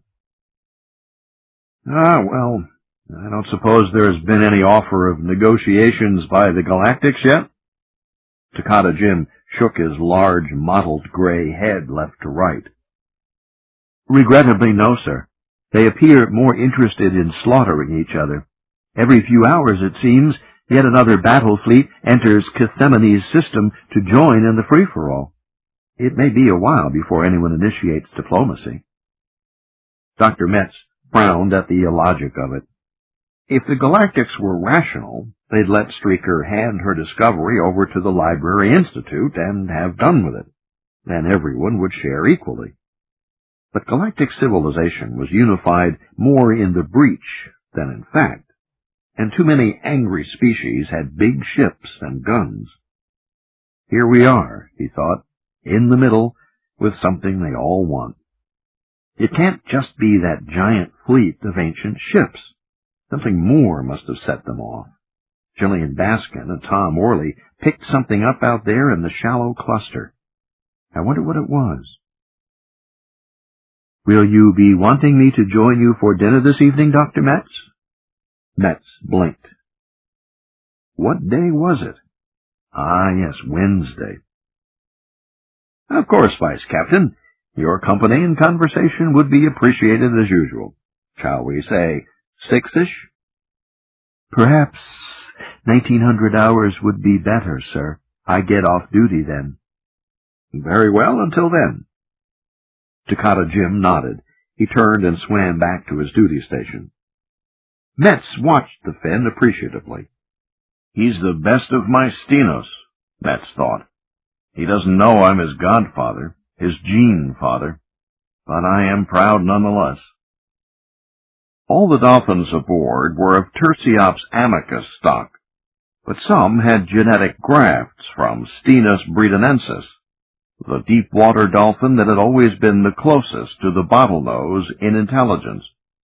Well, I don't suppose there's been any offer of negotiations by the Galactics yet? Takata Jim shook his large, mottled gray head left to right. Regrettably, no, sir. They appear more interested in slaughtering each other. Every few hours, it seems, yet another battle fleet enters Cthemane's system to join in the free-for-all. It may be a while before anyone initiates diplomacy. Dr. Metz frowned at the illogic of it. If the Galactics were rational, they'd let Streaker hand her discovery over to the Library Institute and have done with it. Then everyone would share equally. But galactic civilization was unified more in the breach than in fact, and too many angry species had big ships and guns. Here we are, he thought, in the middle, with something they all want. It can't just be that giant fleet of ancient ships. Something more must have set them off. Jillian Baskin and Tom Orley picked something up out there in the shallow cluster. I wonder what it was. Will you be wanting me to join you for dinner this evening, Dr. Metz? Metz blinked. What day was it? Ah, yes, Wednesday. Of course, Vice Captain. Your company and conversation would be appreciated as usual. Shall we say 6-ish? Perhaps 1900 hours would be better, sir. I get off duty then. Very well, until then. Takata Jim nodded. He turned and swam back to his duty station. Metz watched the Finn appreciatively. He's the best of my Stenos, Metz thought. He doesn't know I'm his godfather, his gene father, but I am proud nonetheless. All the dolphins aboard were of Terciops amicus stock, but some had genetic grafts from Stenos breedenensis, the deep-water dolphin that had always been the closest to the bottlenose in intelligence.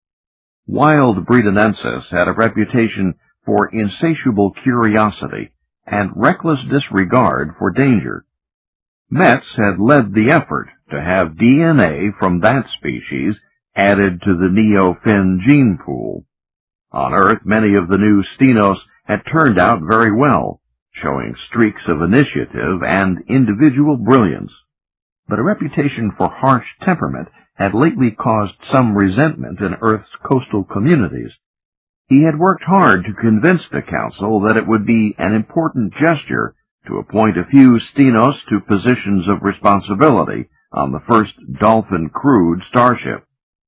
Wild breedenensis had a reputation for insatiable curiosity and reckless disregard for danger. Metz had led the effort to have DNA from that species added to the Neo-Fin gene pool. On Earth, many of the new Stenos had turned out very well, showing streaks of initiative and individual brilliance. But a reputation for harsh temperament had lately caused some resentment in Earth's coastal communities. He had worked hard to convince the Council that it would be an important gesture to appoint a few Stenos to positions of responsibility on the first dolphin-crewed starship.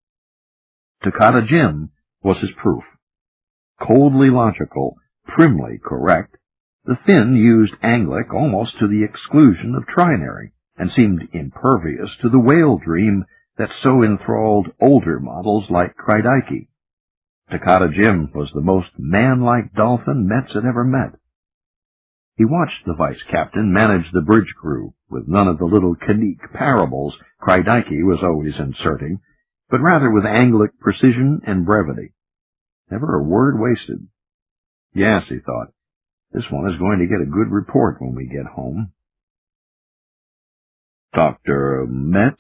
Takata Jim was his proof. Coldly logical, primly correct, the Finn used Anglic almost to the exclusion of trinary, and seemed impervious to the whale dream that so enthralled older models like Kreideike. Takata Jim was the most man-like dolphin Metz had ever met. He watched the vice captain manage the bridge crew, with none of the little Kanik parables Kreideike was always inserting, but rather with Anglic precision and brevity. Never a word wasted. Yes, he thought, this one is going to get a good report when we get home. Dr. Metz?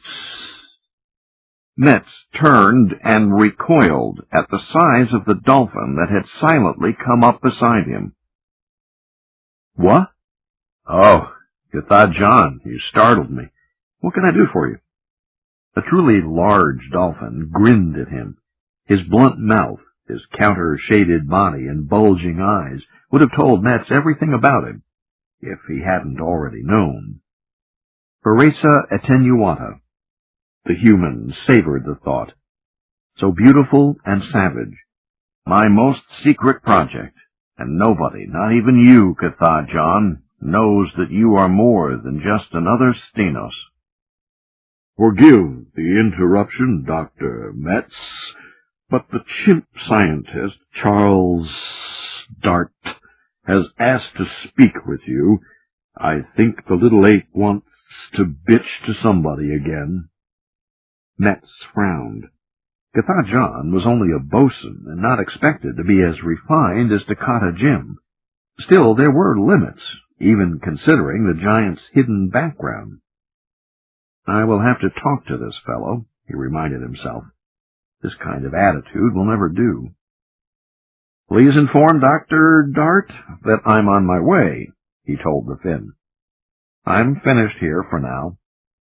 Metz turned and recoiled at the size of the dolphin that had silently come up beside him. What? Oh, Cathah John, you startled me. What can I do for you? A truly large dolphin grinned at him. His blunt mouth, his counter-shaded body, and bulging eyes would have told Metz everything about him, if he hadn't already known. Paresa attenuata. The human savored the thought. So beautiful and savage. My most secret project, and nobody, not even you, Cathah John, knows that you are more than just another Stenos. Forgive the interruption, Dr. Metz, but the chimp scientist, Charles Dart, has asked to speak with you. I think the little ape wants to bitch to somebody again. Metz frowned. Cathah John was only a bosun and not expected to be as refined as Dakota Jim. Still, there were limits, even considering the giant's hidden background. I will have to talk to this fellow, he reminded himself. This kind of attitude will never do. Please inform Dr. Dart that I'm on my way, he told the Finn. I'm finished here for now.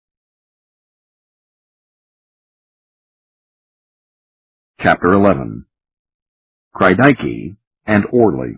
Chapter 11. Kreidaiki and Orley.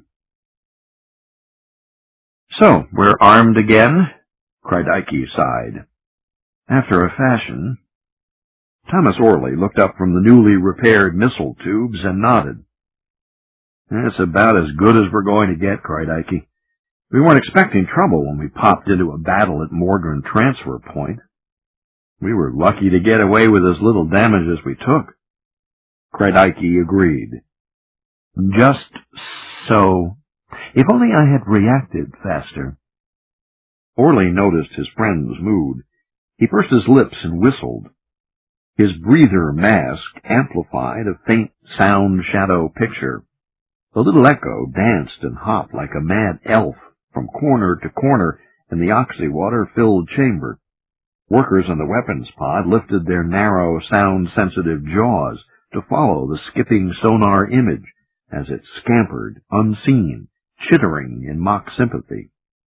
So, we're armed again? Kreidaiki sighed. After a fashion. Thomas Orley looked up from the newly repaired missile tubes and nodded. That's about as good as we're going to get, Kreidaiki. We weren't expecting trouble when we popped into a battle at Morgan Transfer Point. We were lucky to get away with as little damage as we took. Kreidaiki agreed. Just so. If only I had reacted faster. Orley noticed his friend's mood. He pursed his lips and whistled. His breather mask amplified a faint sound shadow picture. The little echo danced and hopped like a mad elf from corner to corner in the oxy-water-filled chamber. Workers in the weapons pod lifted their narrow, sound-sensitive jaws to follow the skipping sonar image as it scampered, unseen, chittering in mock sympathy.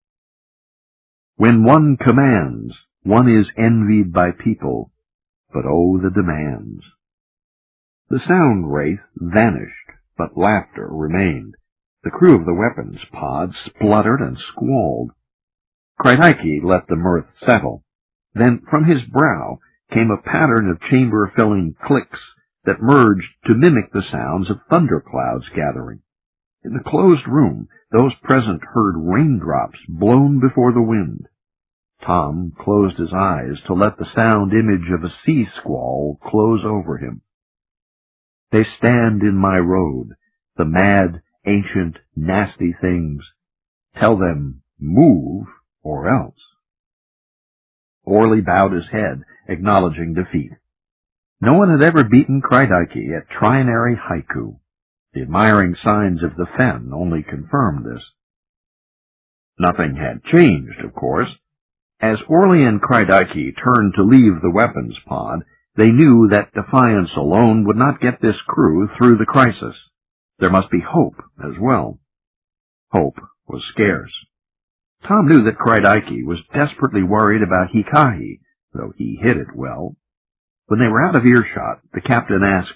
When one commands, one is envied by people, but oh, the demands. The sound wraith vanished, but laughter remained. The crew of the weapons pod spluttered and squalled. Kreidaiki let the mirth settle. Then from his brow came a pattern of chamber-filling clicks that merged to mimic the sounds of thunderclouds gathering. In the closed room, those present heard raindrops blown before the wind. Tom closed his eyes to let the sound image of a sea squall close over him. They stand in my road, the mad, ancient, nasty things. Tell them, move, or else. Orley bowed his head, acknowledging defeat. No one had ever beaten Kreidaiki at trinary haiku. The admiring signs of the Fen only confirmed this. Nothing had changed, of course. As Orley and Kreidaiki turned to leave the weapons pod, they knew that defiance alone would not get this crew through the crisis. There must be hope as well. Hope was scarce. Tom knew that Kreidaiki was desperately worried about Hikahi, though he hid it well. When they were out of earshot, the captain asked,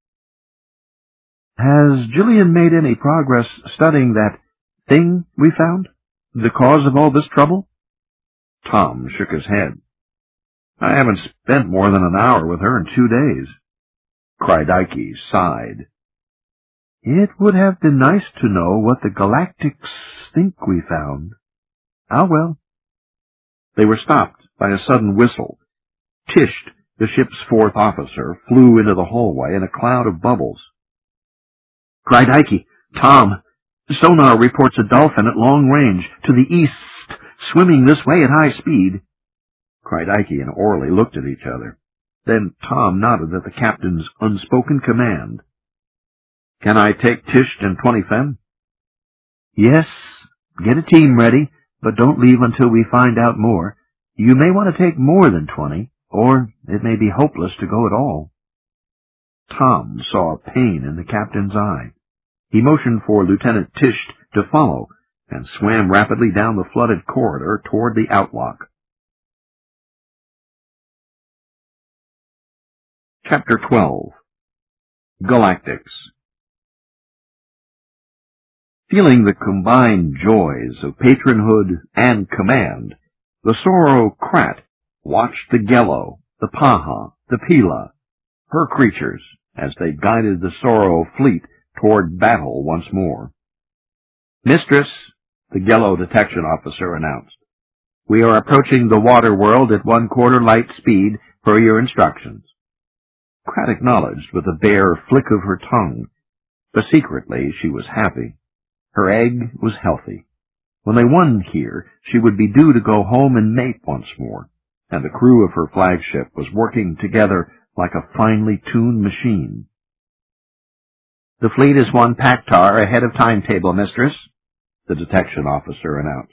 Has Jillian made any progress studying that thing we found? The cause of all this trouble? Tom shook his head. I haven't spent more than an hour with her in 2 days. Kreidaiki sighed. It would have been nice to know what the Galactics think we found. Ah, well. They were stopped by a sudden whistle. Tisht, the ship's fourth officer, flew into the hallway in a cloud of bubbles. Kreidaiki, Tom, sonar reports a dolphin at long range, to the east, swimming this way at high speed. Kreidaiki and Orley looked at each other. Then Tom nodded at the captain's unspoken command. Can I take Tisht and 20 Fen? Yes, get a team ready, but don't leave until we find out more. You may want to take more than 20, or it may be hopeless to go at all. Tom saw pain in the captain's eye. He motioned for Lieutenant Tish to follow and swam rapidly down the flooded corridor toward the outlook. Chapter 12. Galactics. Feeling the combined joys of patronhood and command, the Sorrow Krat watched the Gello, the Paha, the Pila, her creatures, as they guided the Sorrow fleet toward battle once more. "Mistress," the Gello detection officer announced, "we are approaching the water world at 1/4 light speed per your instructions." Krat acknowledged with a bare flick of her tongue, but secretly she was happy. Her egg was healthy. When they won here, she would be due to go home and mate once more, and the crew of her flagship was working together like a finely tuned machine. "The fleet is 1 Pactar ahead of timetable, Mistress," the detection officer announced.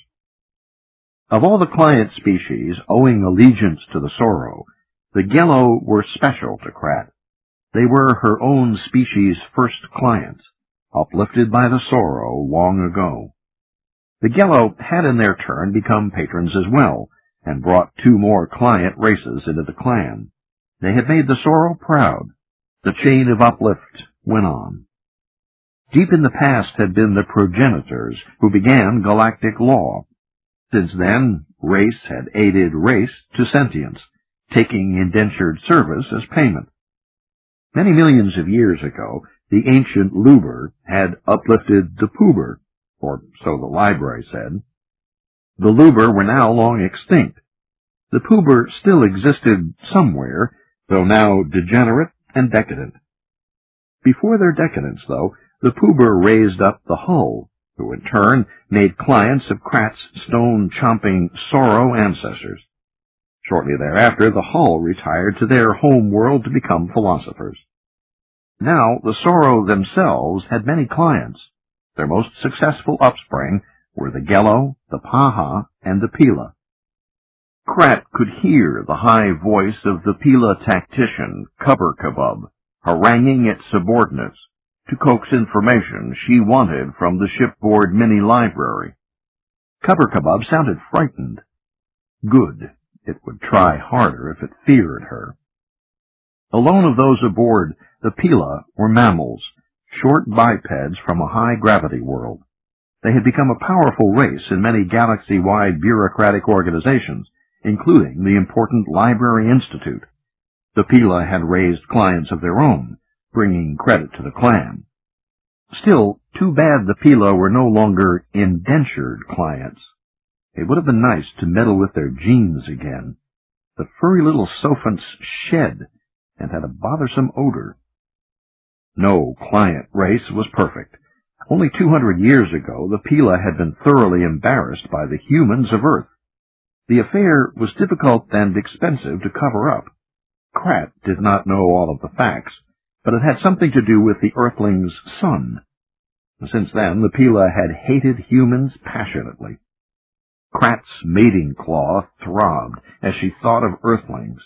Of all the client species owing allegiance to the Sorrow, the Gello were special to Krat. They were her own species' first clients, uplifted by the Sorrow long ago. The Gello had in their turn become patrons as well, and brought 2 more client races into the clan. They had made the Sorrow proud. The chain of uplift went on. Deep in the past had been the progenitors who began galactic law. Since then, race had aided race to sentience, taking indentured service as payment. Many millions of years ago, the ancient Luber had uplifted the Puber, or so the library said. The Luber were now long extinct. The Puber still existed somewhere, though now degenerate and decadent. Before their decadence, though, the Puber raised up the Hull, who in turn made clients of Krat's stone-chomping Sorrow ancestors. Shortly thereafter, the Hull retired to their home world to become philosophers. Now, the Sorrow themselves had many clients. Their most successful offspring were the Gello, the Paha, and the Pila. Krat could hear the high voice of the Pila tactician, Cubberkebub, haranguing its subordinates to coax information she wanted from the shipboard mini-library. Cubberkebub sounded frightened. Good. It would try harder if it feared her. Alone of those aboard, the Pila were mammals, short bipeds from a high-gravity world. They had become a powerful race in many galaxy-wide bureaucratic organizations, including the important Library Institute. The Pila had raised clients of their own, bringing credit to the clan. Still, too bad the Pila were no longer indentured clients. It would have been nice to meddle with their genes again. The furry little sophonts shed and had a bothersome odor. No client race was perfect. Only 200 years ago, the Pila had been thoroughly embarrassed by the humans of Earth. The affair was difficult and expensive to cover up. Krat did not know all of the facts, but it had something to do with the Earthling's son. Since then, the Pila had hated humans passionately. Krat's mating claw throbbed as she thought of Earthlings.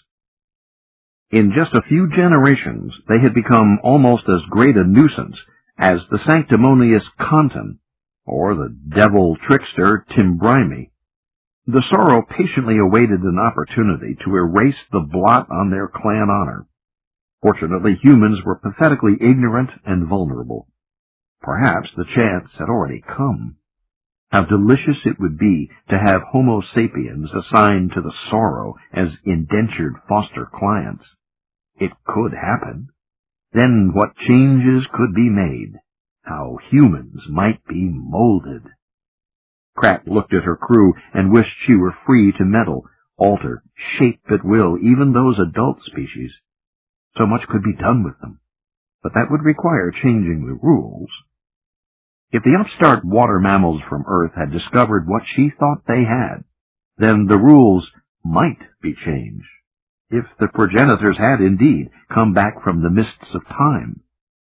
In just a few generations, they had become almost as great a nuisance as the sanctimonious Kontan, or the devil trickster Timbrimi. The Sorrow patiently awaited an opportunity to erase the blot on their clan honor. Fortunately, humans were pathetically ignorant and vulnerable. Perhaps the chance had already come. How delicious it would be to have Homo sapiens assigned to the Sorrow as indentured foster clients. It could happen. Then what changes could be made? How humans might be molded. Krat looked at her crew and wished she were free to meddle, alter, shape at will even those adult species. So much could be done with them, but that would require changing the rules. If the upstart water mammals from Earth had discovered what she thought they had, then the rules might be changed. If the progenitors had indeed come back from the mists of time.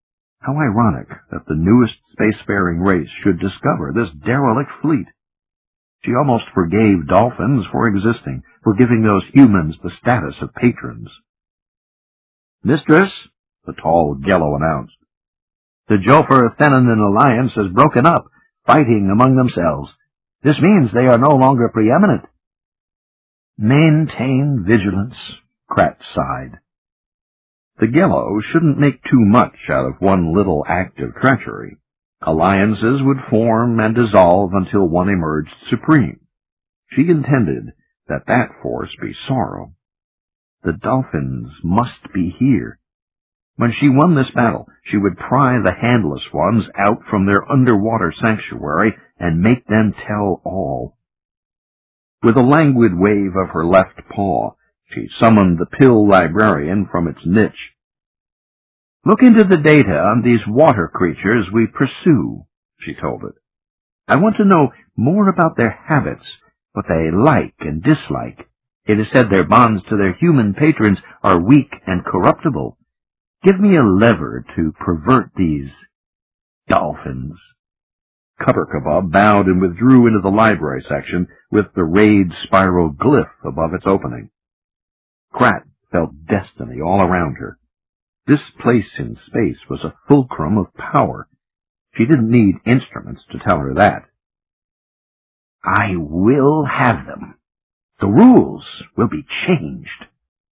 How ironic that the newest spacefaring race should discover this derelict fleet. She almost forgave dolphins for existing, for giving those humans the status of patrons. "Mistress," the tall Gello announced, "the Joffer-Thenanin alliance has broken up, fighting among themselves. This means they are no longer preeminent." "Maintain vigilance," Krat sighed. The Gello shouldn't make too much out of one little act of treachery. Alliances would form and dissolve until one emerged supreme. She intended that that force be sorrow. The dolphins must be here. When she won this battle, she would pry the handless ones out from their underwater sanctuary and make them tell all. With a languid wave of her left paw, she summoned the pill librarian from its niche. "Look into the data on these water creatures we pursue," she told it. "I want to know more about their habits, what they like and dislike. It is said their bonds to their human patrons are weak and corruptible. Give me a lever to pervert these dolphins." Cutter Kebab bowed and withdrew into the library section with the raid spiral glyph above its opening. Krat felt destiny all around her. This place in space was a fulcrum of power. She didn't need instruments to tell her that. "I will have them. The rules will be changed."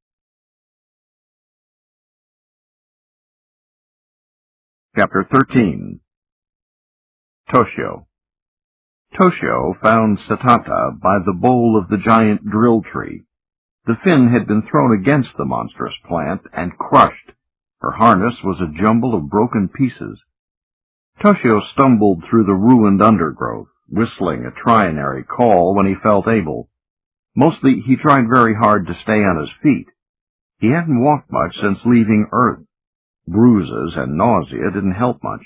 Chapter 13. Toshio. Toshio found Satata by the bole of the giant drill tree. The fin had been thrown against the monstrous plant and crushed. Her harness was a jumble of broken pieces. Toshio stumbled through the ruined undergrowth, whistling a trinary call when he felt able. Mostly he tried very hard to stay on his feet. He hadn't walked much since leaving Earth. Bruises and nausea didn't help much.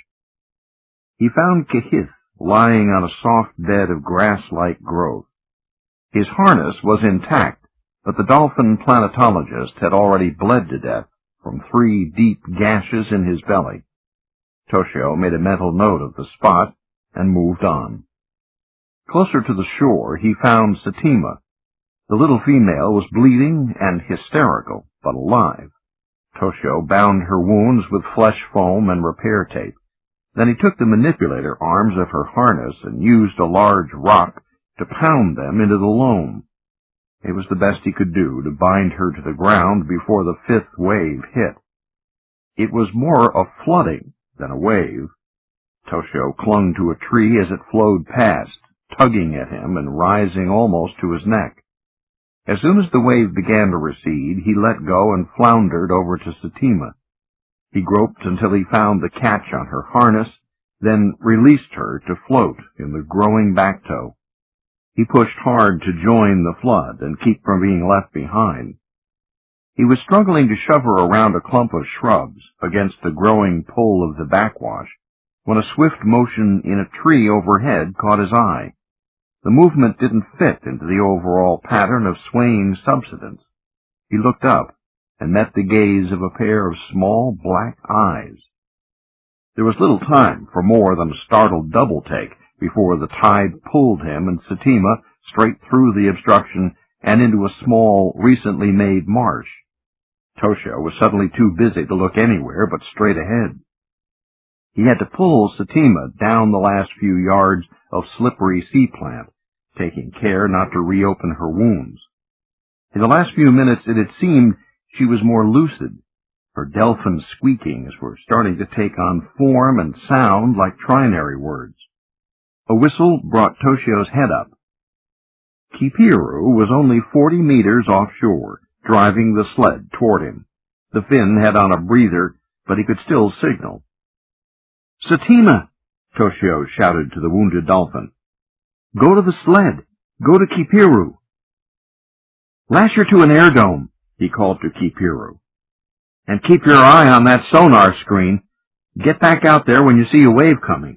He found Kahith lying on a soft bed of grass-like growth. His harness was intact, but the dolphin planetologist had already bled to death from 3 deep gashes in his belly. Toshio made a mental note of the spot and moved on. Closer to the shore, he found Satima. The little female was bleeding and hysterical, but alive. Toshio bound her wounds with flesh foam and repair tape. Then he took the manipulator arms of her harness and used a large rock to pound them into the loam. It was the best he could do to bind her to the ground before the 5th wave hit. It was more a flooding than a wave. Toshio clung to a tree as it flowed past, tugging at him and rising almost to his neck. As soon as the wave began to recede, he let go and floundered over to Satima. He groped until he found the catch on her harness, then released her to float in the growing back toe. He pushed hard to join the flood and keep from being left behind. He was struggling to shove her around a clump of shrubs against the growing pull of the backwash when a swift motion in a tree overhead caught his eye. The movement didn't fit into the overall pattern of swaying subsidence. He looked up and met the gaze of a pair of small black eyes. There was little time for more than a startled double-take before the tide pulled him and Satima straight through the obstruction and into a small, recently made marsh. Toshio was suddenly too busy to look anywhere but straight ahead. He had to pull Satima down the last few yards of slippery sea plant, taking care not to reopen her wounds. In the last few minutes it had seemed she was more lucid. Her delphin squeakings were starting to take on form and sound like trinary words. A whistle brought Toshio's head up. Kipiru was only 40 meters offshore, driving the sled toward him. The fin had on a breather, but he could still signal. "Satima!" Toshio shouted to the wounded dolphin. "Go to the sled. Go to Kipiru." "Lash her to an air dome," he called to Kipiru. "And keep your eye on that sonar screen. Get back out there when you see a wave coming."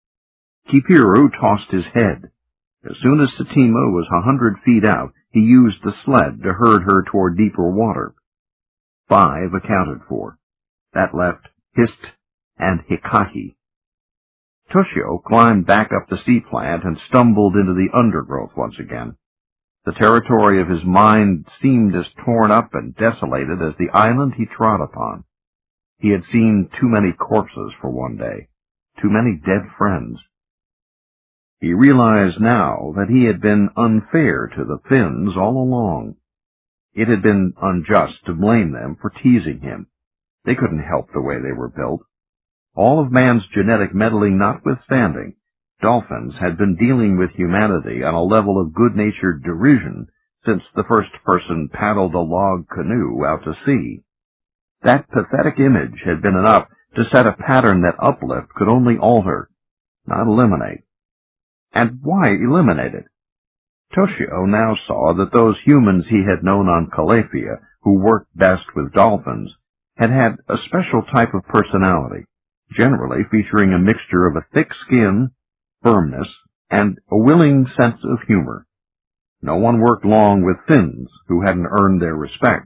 Kipiru tossed his head. As soon as Satima was 100 feet out, he used the sled to herd her toward deeper water. 5 accounted for. That left hist and Hikahi. Toshio climbed back up the sea plant and stumbled into the undergrowth once again. The territory of his mind seemed as torn up and desolated as the island he trod upon. He had seen too many corpses for one day, too many dead friends. He realized now that he had been unfair to the Finns all along. It had been unjust to blame them for teasing him. They couldn't help the way they were built. All of man's genetic meddling notwithstanding, dolphins had been dealing with humanity on a level of good-natured derision since the first person paddled a log canoe out to sea. That pathetic image had been enough to set a pattern that Uplift could only alter, not eliminate. And why eliminate it? Toshio now saw that those humans he had known on Calafia, who worked best with dolphins, had had a special type of personality, generally featuring a mixture of a thick skin, firmness, and a willing sense of humor. No one worked long with Finns who hadn't earned their respect.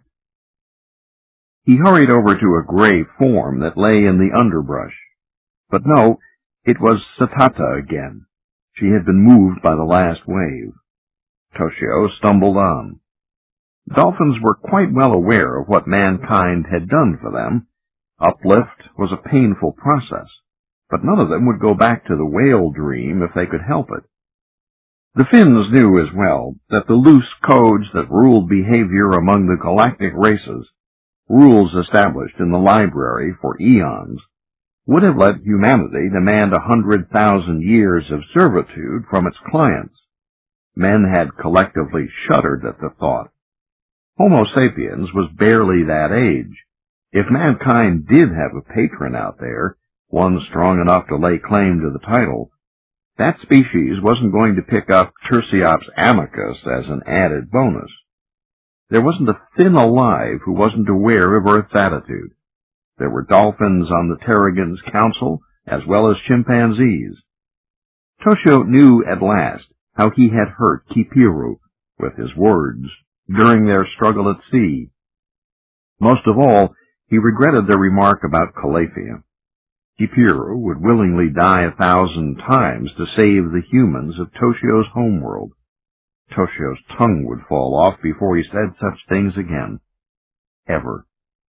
He hurried over to a gray form that lay in the underbrush. But no, it was Satata again. She had been moved by the last wave. Toshio stumbled on. Dolphins were quite well aware of what mankind had done for them. Uplift was a painful process, but none of them would go back to the whale dream if they could help it. The Finns knew as well that the loose codes that ruled behavior among the galactic races, rules established in the library for eons, would have let humanity demand 100,000 years of servitude from its clients. Men had collectively shuddered at the thought. Homo sapiens was barely that age. If mankind did have a patron out there, one strong enough to lay claim to the title, that species wasn't going to pick up Tersiops amicus as an added bonus. There wasn't a Finn alive who wasn't aware of Earth's attitude. There were dolphins on the Terrigan's council, as well as chimpanzees. Toshio knew at last how he had hurt Kipiru with his words during their struggle at sea. Most of all, he regretted the remark about Calafia. Kipiru would willingly die 1,000 times to save the humans of Toshio's homeworld. Toshio's tongue would fall off before he said such things again. Ever.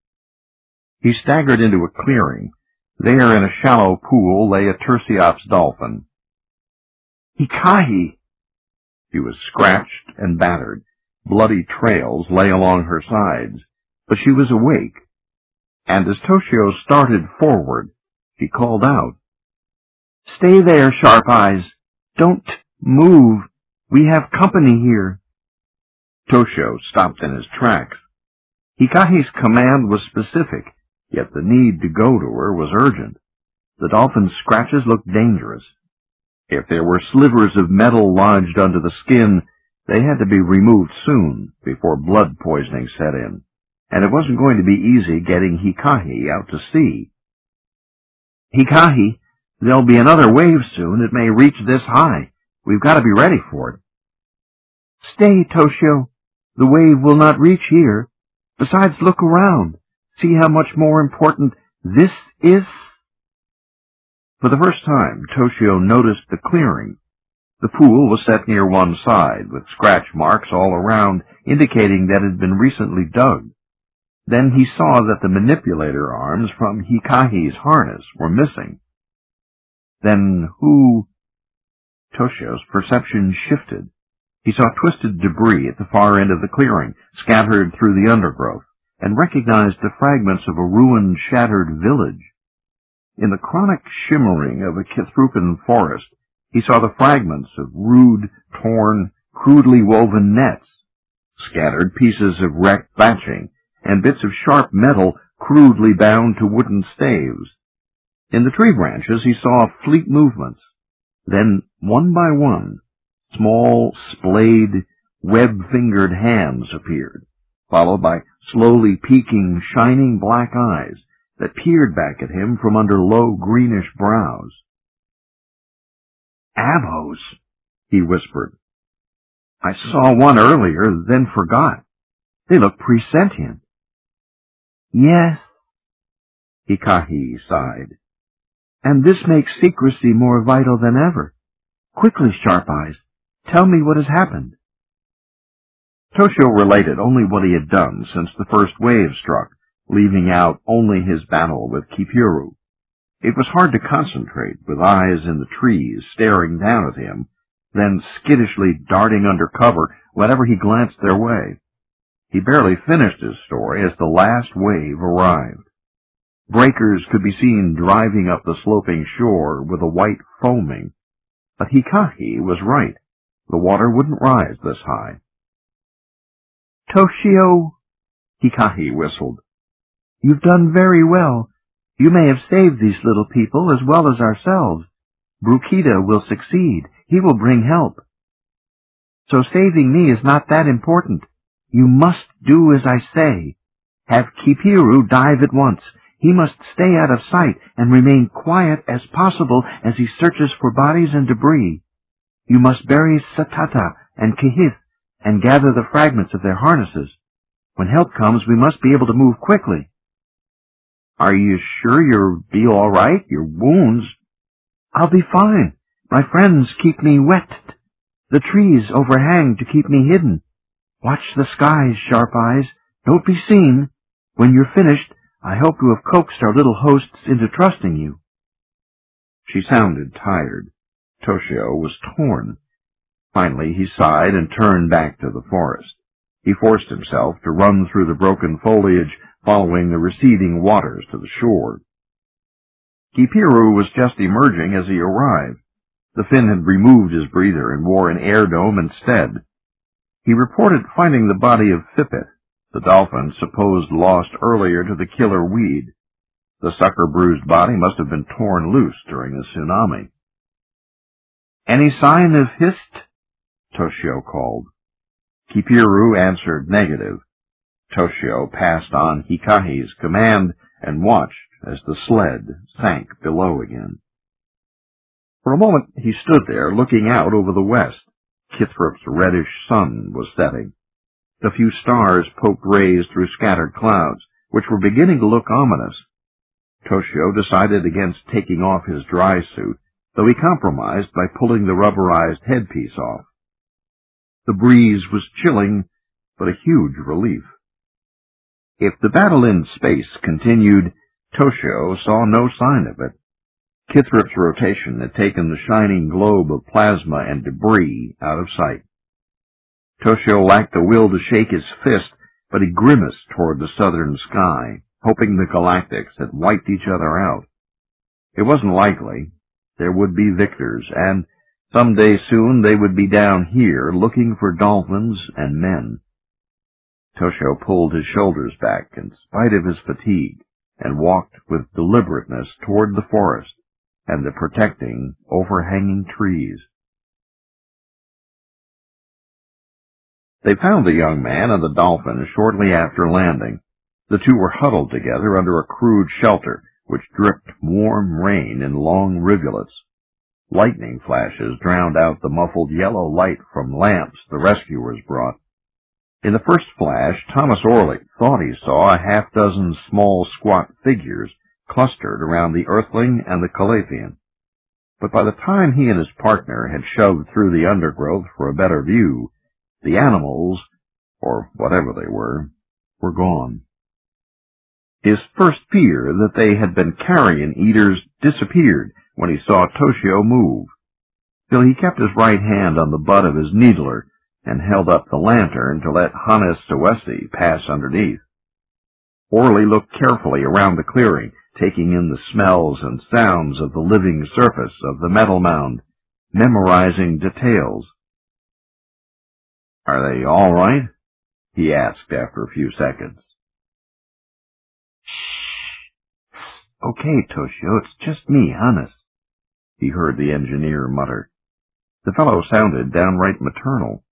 He staggered into a clearing. There in a shallow pool lay a Tersiops dolphin. Hikahi! She was scratched and battered. Bloody trails lay along her sides, but she was awake. And as Toshio started forward, he called out, "Stay there, Sharp Eyes. Don't move. We have company here." Toshio stopped in his tracks. Hikahi's command was specific, yet the need to go to her was urgent. The dolphin's scratches looked dangerous. If there were slivers of metal lodged under the skin, they had to be removed soon, before blood poisoning set in, and it wasn't going to be easy getting Hikahi out to sea. "Hikahi, there'll be another wave soon. It may reach this high. We've got to be ready for it." "Stay, Toshio. The wave will not reach here. Besides, look around. See how much more important this is?" For the first time, Toshio noticed the clearing. The pool was set near one side, with scratch marks all around, indicating that it had been recently dug. Then he saw that the manipulator arms from Hikahi's harness were missing. Then who? Toshio's perception shifted. He saw twisted debris at the far end of the clearing, scattered through the undergrowth, and recognized the fragments of a ruined, shattered village. In the chronic shimmering of a Kithrupan forest, he saw the fragments of rude, torn, crudely woven nets, scattered pieces of wrecked thatching, and bits of sharp metal crudely bound to wooden staves. In the tree branches he saw fleet movements. Then, one by one, small, splayed, web-fingered hands appeared, followed by slowly peeking, shining black eyes that peered back at him from under low greenish brows. "Abos," he whispered. "I saw one earlier, then forgot. They look presentient." "Yes," Hikahi sighed. And this makes secrecy more vital than ever. Quickly, Sharp Eyes, tell me what has happened. Toshio related only what he had done since the first wave struck, leaving out only his battle with Kipiru. It was hard to concentrate, with eyes in the trees staring down at him, then skittishly darting under cover whenever he glanced their way. He barely finished his story as the last wave arrived. Breakers could be seen driving up the sloping shore with a white foaming, but Hikahi was right. The water wouldn't rise this high. Toshio, Hikahi whistled. You've done very well. You may have saved these little people as well as ourselves. Brukida will succeed. He will bring help. So saving me is not that important. You must do as I say. Have Kipiru dive at once. He must stay out of sight and remain quiet as possible as he searches for bodies and debris. You must bury Satata and Kihith and gather the fragments of their harnesses. When help comes, we must be able to move quickly. Are you sure you'll be all right? Your wounds? I'll be fine. My friends keep me wet. The trees overhang to keep me hidden. Watch the skies, Sharp Eyes. Don't be seen. When you're finished, I hope you have coaxed our little hosts into trusting you. She sounded tired. Toshio was torn. Finally, he sighed and turned back to the forest. He forced himself to run through the broken foliage, following the receding waters to the shore. Kipiru was just emerging as he arrived. The Finn had removed his breather and wore an air dome instead. He reported finding the body of Phippit, the dolphin supposed lost earlier to the killer weed. The sucker-bruised body must have been torn loose during the tsunami. Any sign of Hist? Toshio called. Kipiru answered negative. Toshio passed on Hikahi's command and watched as the sled sank below again. For a moment he stood there looking out over the west. Kithrop's reddish sun was setting. A few stars poked rays through scattered clouds, which were beginning to look ominous. Toshio decided against taking off his dry suit, though he compromised by pulling the rubberized headpiece off. The breeze was chilling, but a huge relief. If the battle in space continued, Toshio saw no sign of it. Kithrop's rotation had taken the shining globe of plasma and debris out of sight. Toshio lacked the will to shake his fist, but he grimaced toward the southern sky, hoping the Galactics had wiped each other out. It wasn't likely. There would be victors, and someday soon they would be down here looking for dolphins and men. Toshio pulled his shoulders back in spite of his fatigue and walked with deliberateness toward the forest and the protecting, overhanging trees. They found the young man and the dolphin shortly after landing. The two were huddled together under a crude shelter, which dripped warm rain in long rivulets. Lightning flashes drowned out the muffled yellow light from lamps the rescuers brought. In the first flash, Thomas Orley thought he saw a half-dozen small, squat figures clustered around the Earthling and the Calathian. But by the time he and his partner had shoved through the undergrowth for a better view, the animals, or whatever they were gone. His first fear that they had been carrion eaters disappeared when he saw Toshio move. Still, he kept his right hand on the butt of his needler and held up the lantern to let Hannes Sewesi pass underneath. Orley looked carefully around the clearing, taking in the smells and sounds of the living surface of the metal mound, memorizing details. "Are they all right?" he asked after a few seconds. "Shh. Okay, Toshio, it's just me, Hannes," he heard the engineer mutter. The fellow sounded downright maternal.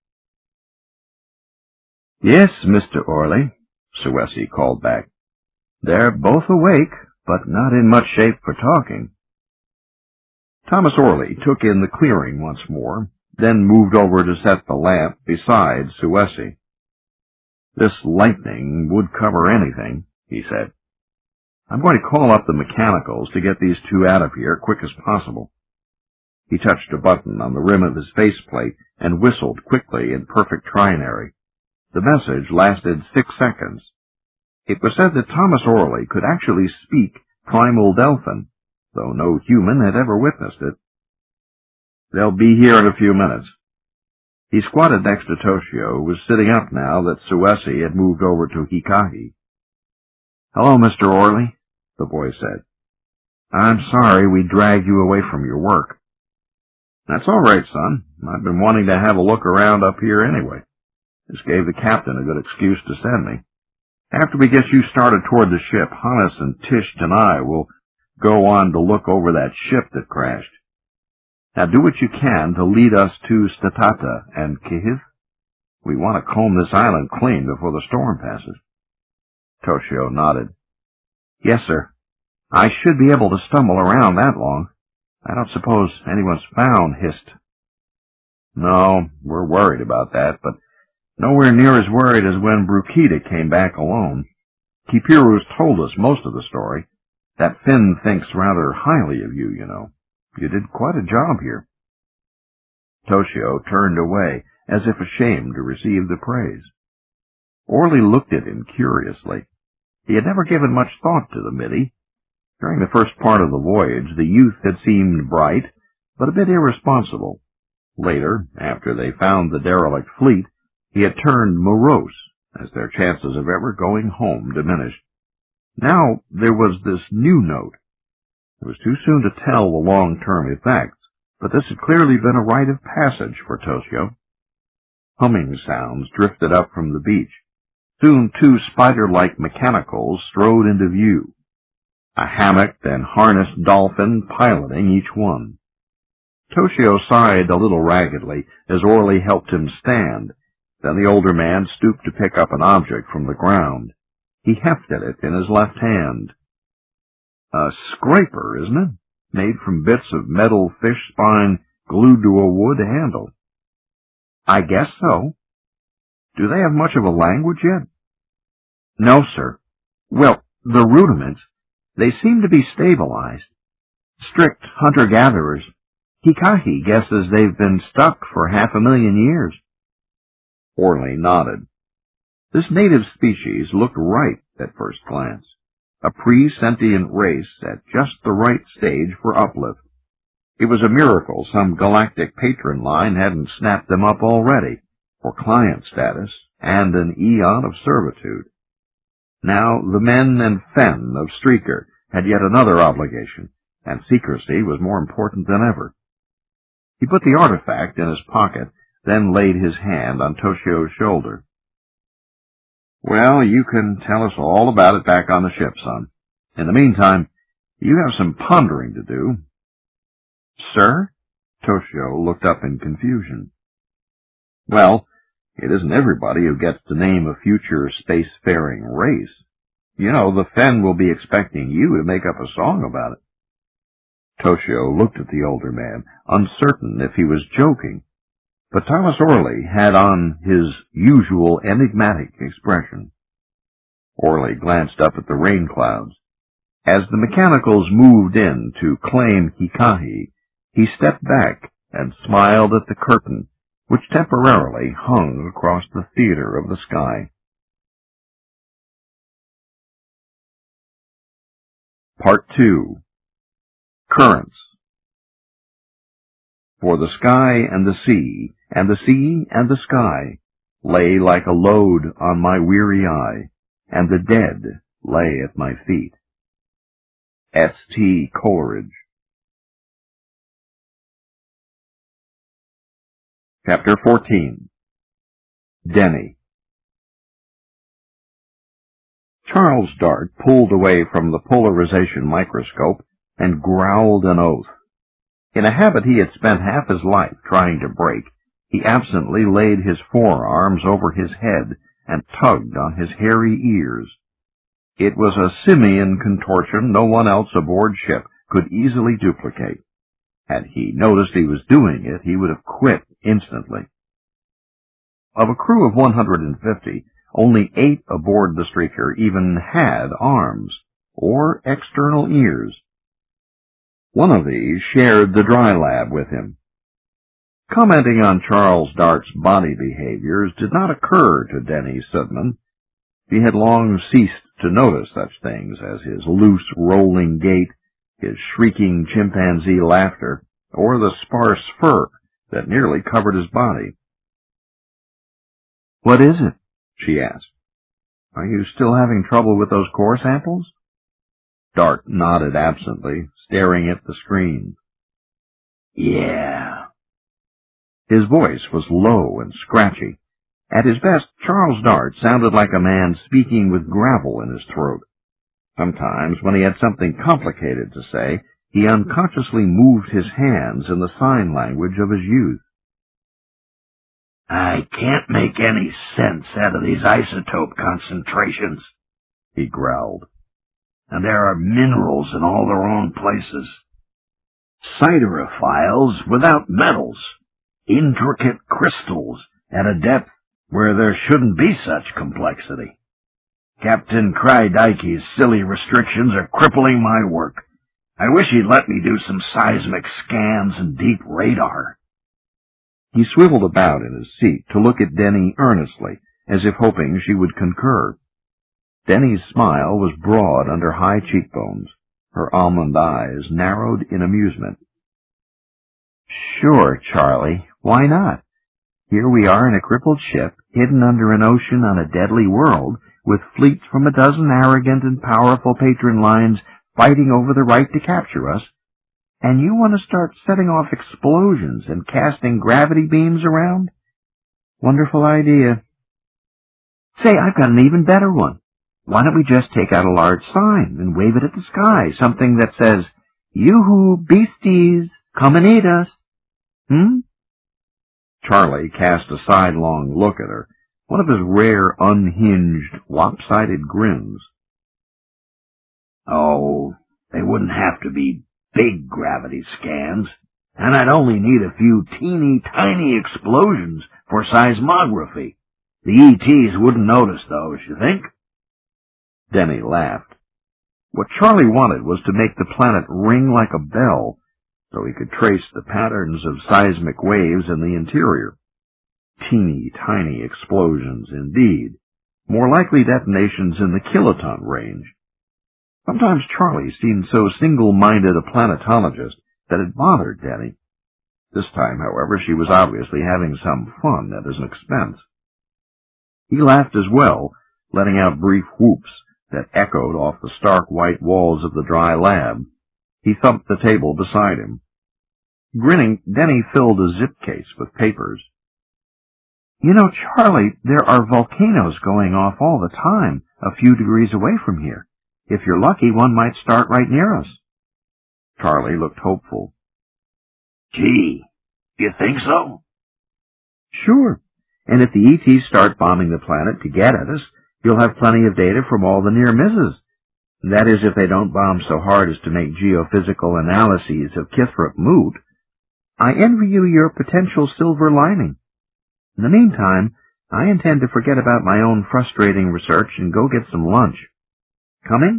"Yes, Mr. Orley," Sewesi called back. "They're both awake, but not in much shape for talking." Thomas Orley took in the clearing once more, then moved over to set the lamp beside Sewesi. "This lightning would cover anything," he said. I'm going to call up the mechanicals to get these two out of here quick as possible." He touched a button on the rim of his faceplate and whistled quickly in perfect trinary. The message lasted 6 seconds. It was said that Thomas Orley could actually speak primal Delphin, though no human had ever witnessed it. "They'll be here in a few minutes." He squatted next to Toshio, who was sitting up now that Suesi had moved over to Hikahi. "Hello, Mr. Orley," the boy said. "I'm sorry we dragged you away from your work." "That's all right, son. I've been wanting to have a look around up here anyway. This gave the captain a good excuse to send me. After we get you started toward the ship, Hannes and Tisht and I will go on to look over that ship that crashed. Now do what you can to lead us to Statata and Kihith. We want to comb this island clean before the storm passes." Toshio nodded. "Yes, sir. I should be able to stumble around that long. I don't suppose anyone's found Hist." "No, we're worried about that, but nowhere near as worried as when Brukita came back alone. Kipiru's told us most of the story. That Finn thinks rather highly of you, you know. You did quite a job here." Toshio turned away, as if ashamed to receive the praise. Orley looked at him curiously. He had never given much thought to the middy. During the first part of the voyage, the youth had seemed bright, but a bit irresponsible. Later, after they found the derelict fleet, he had turned morose, as their chances of ever going home diminished. Now there was this new note. It was too soon to tell the long-term effects, but this had clearly been a rite of passage for Toshio. Humming sounds drifted up from the beach. Soon 2 spider-like mechanicals strode into view, a hammocked and harnessed dolphin piloting each one. Toshio sighed a little raggedly as Orley helped him stand. Then the older man stooped to pick up an object from the ground. He hefted it in his left hand. "A scraper, isn't it? Made from bits of metal fish spine glued to a wood handle." "I guess so." "Do they have much of a language yet?" "No, sir. Well, the rudiments. They seem to be stabilized. Strict hunter-gatherers. Hikahi guesses they've been stuck for 500,000 years. Orley nodded. This native species looked right at first glance. A pre-sentient race at just the right stage for uplift. It was a miracle some galactic patron line hadn't snapped them up already, for client status and an eon of servitude. Now the men and Fen of Streaker had yet another obligation, and secrecy was more important than ever. He put the artifact in his pocket, then laid his hand on Toshio's shoulder. "Well, you can tell us all about it back on the ship, son. In the meantime, you have some pondering to do." "Sir?" Toshio looked up in confusion. "Well, it isn't everybody who gets to name a future spacefaring race. You know, the Fen will be expecting you to make up a song about it." Toshio looked at the older man, uncertain if he was joking. But Thomas Orley had on his usual enigmatic expression. Orley glanced up at the rain clouds. As the mechanicals moved in to claim Hikahi, he stepped back and smiled at the curtain, which temporarily hung across the theater of the sky. Part 2. Currents. For the sky and the sea and the sky lay like a load on my weary eye, and the dead lay at my feet. S.T. Coleridge. Chapter 14. Denny. Charles Dart pulled away from the polarization microscope and growled an oath. In a habit he had spent half his life trying to break, he absently laid his forearms over his head and tugged on his hairy ears. It was a simian contortion no one else aboard ship could easily duplicate. Had he noticed he was doing it, he would have quit instantly. Of a crew of 150, only 8 aboard the Streaker even had arms, or external ears. One of these shared the dry lab with him. Commenting on Charles Dart's body behaviors did not occur to Denny Sudman. He had long ceased to notice such things as his loose, rolling gait, his shrieking chimpanzee laughter, or the sparse fur that nearly covered his body. "What is it?" she asked. "Are you still having trouble with those core samples?" Dart nodded absently, staring at the screen. "Yeah." His voice was low and scratchy. At his best, Charles Dart sounded like a man speaking with gravel in his throat. Sometimes, when he had something complicated to say, he unconsciously moved his hands in the sign language of his youth. "I can't make any sense out of these isotope concentrations," he growled. "And there are minerals in all the wrong places. Siderophiles without metals. Intricate crystals at a depth where there shouldn't be such complexity. Captain Krydike's silly restrictions are crippling my work. I wish he'd let me do some seismic scans and deep radar." He swiveled about in his seat to look at Denny earnestly, as if hoping she would concur. Denny's smile was broad under high cheekbones. Her almond eyes narrowed in amusement. "Sure, Charlie. Why not? Here we are in a crippled ship, hidden under an ocean on a deadly world, with fleets from a dozen arrogant and powerful patron lines fighting over the right to capture us, and you want to start setting off explosions and casting gravity beams around? Wonderful idea. Say, I've got an even better one. Why don't we just take out a large sign and wave it at the sky, something that says, 'Yoo-hoo, beasties, come and eat us'? Charlie cast a sidelong look at her, one of his rare, unhinged, lopsided grins. "Oh, they wouldn't have to be big gravity scans, and I'd only need a few teeny tiny explosions for seismography. The ETs wouldn't notice those, you think?" Denny laughed. What Charlie wanted was to make the planet ring like a bell, so he could trace the patterns of seismic waves in the interior. Teeny tiny explosions, indeed. More likely detonations in the kiloton range. Sometimes Charlie seemed so single-minded a planetologist that it bothered Denny. This time, however, she was obviously having some fun at his expense. He laughed as well, letting out brief whoops that echoed off the stark white walls of the dry lab. He thumped the table beside him. Grinning, Denny filled a zip case with papers. "You know, Charlie, there are volcanoes going off all the time, a few degrees away from here. If you're lucky, one might start right near us." Charlie looked hopeful. "Gee, you think so?" "Sure. And if the ETs start bombing the planet to get at us, you'll have plenty of data from all the near misses. That is, if they don't bomb so hard as to make geophysical analyses of Kithrop moot. I envy you your potential silver lining. In the meantime, I intend to forget about my own frustrating research and go get some lunch. Coming?"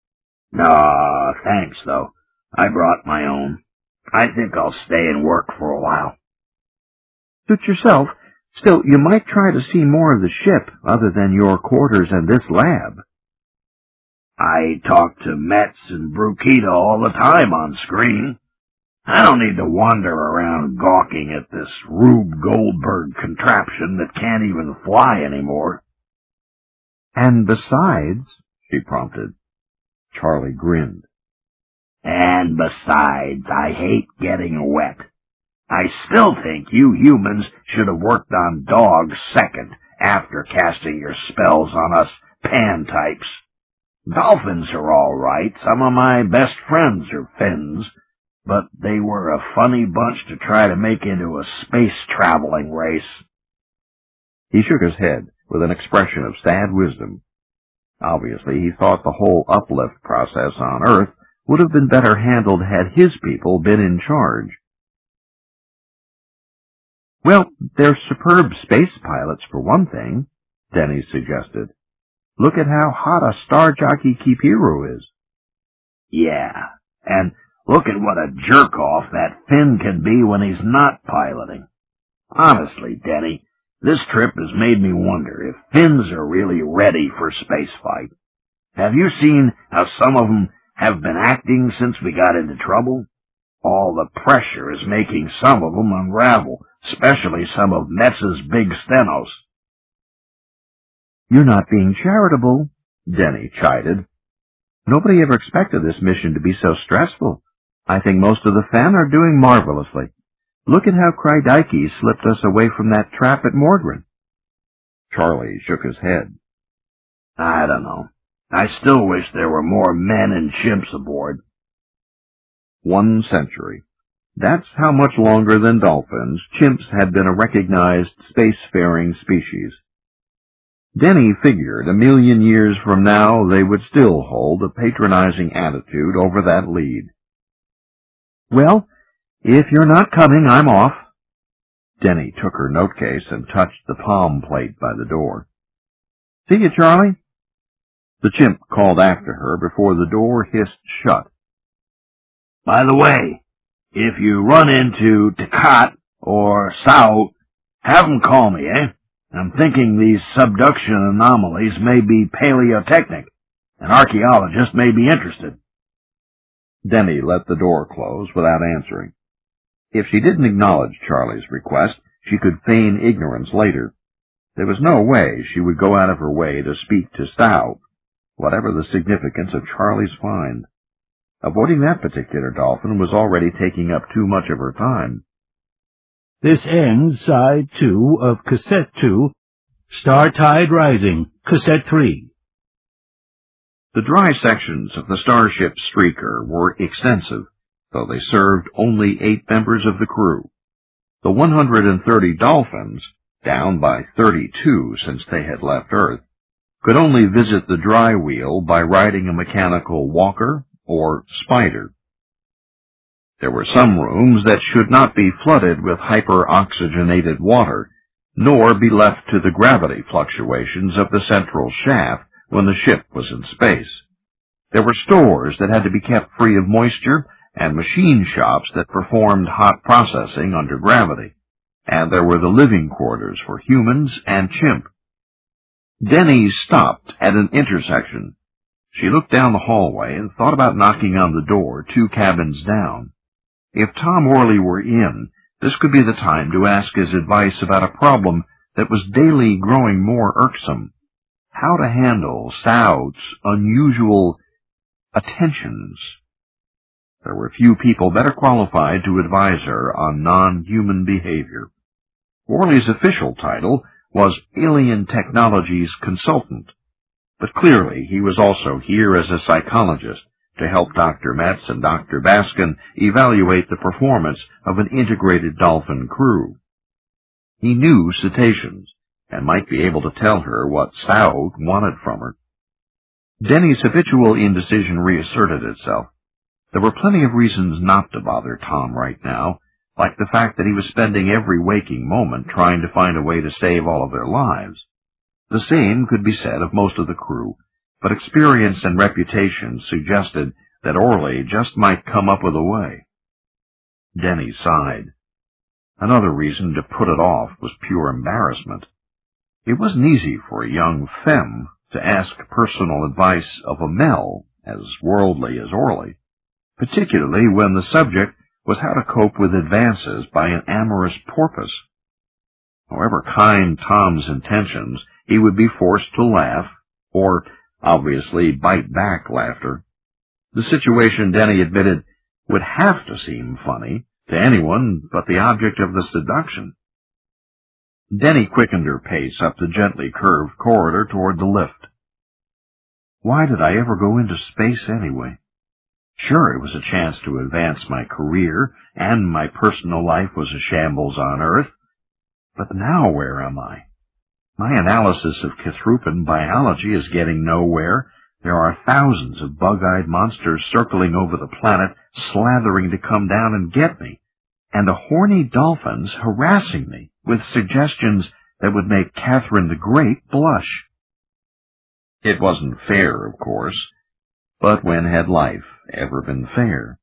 "No, thanks, though. I brought my own. I think I'll stay and work for a while." "Suit yourself. Still, you might try to see more of the ship other than your quarters and this lab." "I talk to Metz and Brukita all the time on screen. I don't need to wander around gawking at this Rube Goldberg contraption that can't even fly anymore." "And besides," she prompted. Charlie grinned. "And besides, I hate getting wet. I still think you humans should have worked on dogs second after casting your spells on us pan-types. Dolphins are all right. Some of my best friends are fins, but they were a funny bunch to try to make into a space-traveling race." He shook his head with an expression of sad wisdom. Obviously, he thought the whole uplift process on Earth would have been better handled had his people been in charge. "Well, they're superb space pilots, for one thing," Denny suggested. "Look at how hot a star jockey Kipiru is." Yeah, and look at what a jerk-off that Finn can be when he's not piloting. Honestly, Denny, this trip has made me wonder if Finns are really ready for spaceflight. Have you seen how some of them have been acting since we got into trouble? All the pressure is making some of them unravel, especially some of Metz's big stenos. You're not being charitable, Denny chided. Nobody ever expected this mission to be so stressful. I think most of the Fen are doing marvelously. Look at how Krydike slipped us away from that trap at Mordrin. Charlie shook his head. I don't know. I still wish there were more men and chimps aboard. 1 century. That's how much longer than dolphins chimps had been a recognized spacefaring species. Denny figured 1,000,000 years from now they would still hold a patronizing attitude over that lead. Well, if you're not coming, I'm off. Denny took her notecase and touched the palm plate by the door. See you, Charlie. The chimp called after her before the door hissed shut. By the way, if you run into Takat or Sao, have them call me, eh? I'm thinking these subduction anomalies may be paleotechnic. An archaeologist may be interested. Denny let the door close without answering. If she didn't acknowledge Charlie's request, she could feign ignorance later. There was no way she would go out of her way to speak to Sao, whatever the significance of Charlie's find. Avoiding that particular dolphin was already taking up too much of her time. This ends Side 2 of Cassette 2, Star Tide Rising, Cassette 3. The dry sections of the Starship Streaker were extensive, though they served only 8 members of the crew. The 130 dolphins, down by 32 since they had left Earth, could only visit the dry wheel by riding a mechanical walker or spider. There were some rooms that should not be flooded with hyper-oxygenated water, nor be left to the gravity fluctuations of the central shaft when the ship was in space. There were stores that had to be kept free of moisture, and machine shops that performed hot processing under gravity, and there were the living quarters for humans and chimp. Denny stopped at an intersection. She looked down the hallway and thought about knocking on the door 2 cabins down. If Tom Orley were in, this could be the time to ask his advice about a problem that was daily growing more irksome: how to handle Sao's unusual attentions. There were few people better qualified to advise her on non-human behavior. Orley's official title was Alien Technologies Consultant, but clearly he was also here as a psychologist to help Dr. Metz and Dr. Baskin evaluate the performance of an integrated dolphin crew. He knew cetaceans, and might be able to tell her what Sao wanted from her. Denny's habitual indecision reasserted itself. There were plenty of reasons not to bother Tom right now, like the fact that he was spending every waking moment trying to find a way to save all of their lives. The same could be said of most of the crew, but experience and reputation suggested that Orley just might come up with a way. Denny sighed. Another reason to put it off was pure embarrassment. It wasn't easy for a young femme to ask personal advice of a Mel as worldly as Orley, particularly when the subject was how to cope with advances by an amorous porpoise. However kind Tom's intentions, he would be forced to laugh, or obviously bite back laughter. The situation, Denny admitted, would have to seem funny to anyone but the object of the seduction. Denny quickened her pace up the gently curved corridor toward the lift. Why did I ever go into space anyway? Sure, it was a chance to advance my career, and my personal life was a shambles on Earth. But now where am I? My analysis of Kithrupan biology is getting nowhere. There are thousands of bug-eyed monsters circling over the planet, slathering to come down and get me, and the horny dolphins harassing me with suggestions that would make Catherine the Great blush. It wasn't fair, of course. But when had life ever been fair?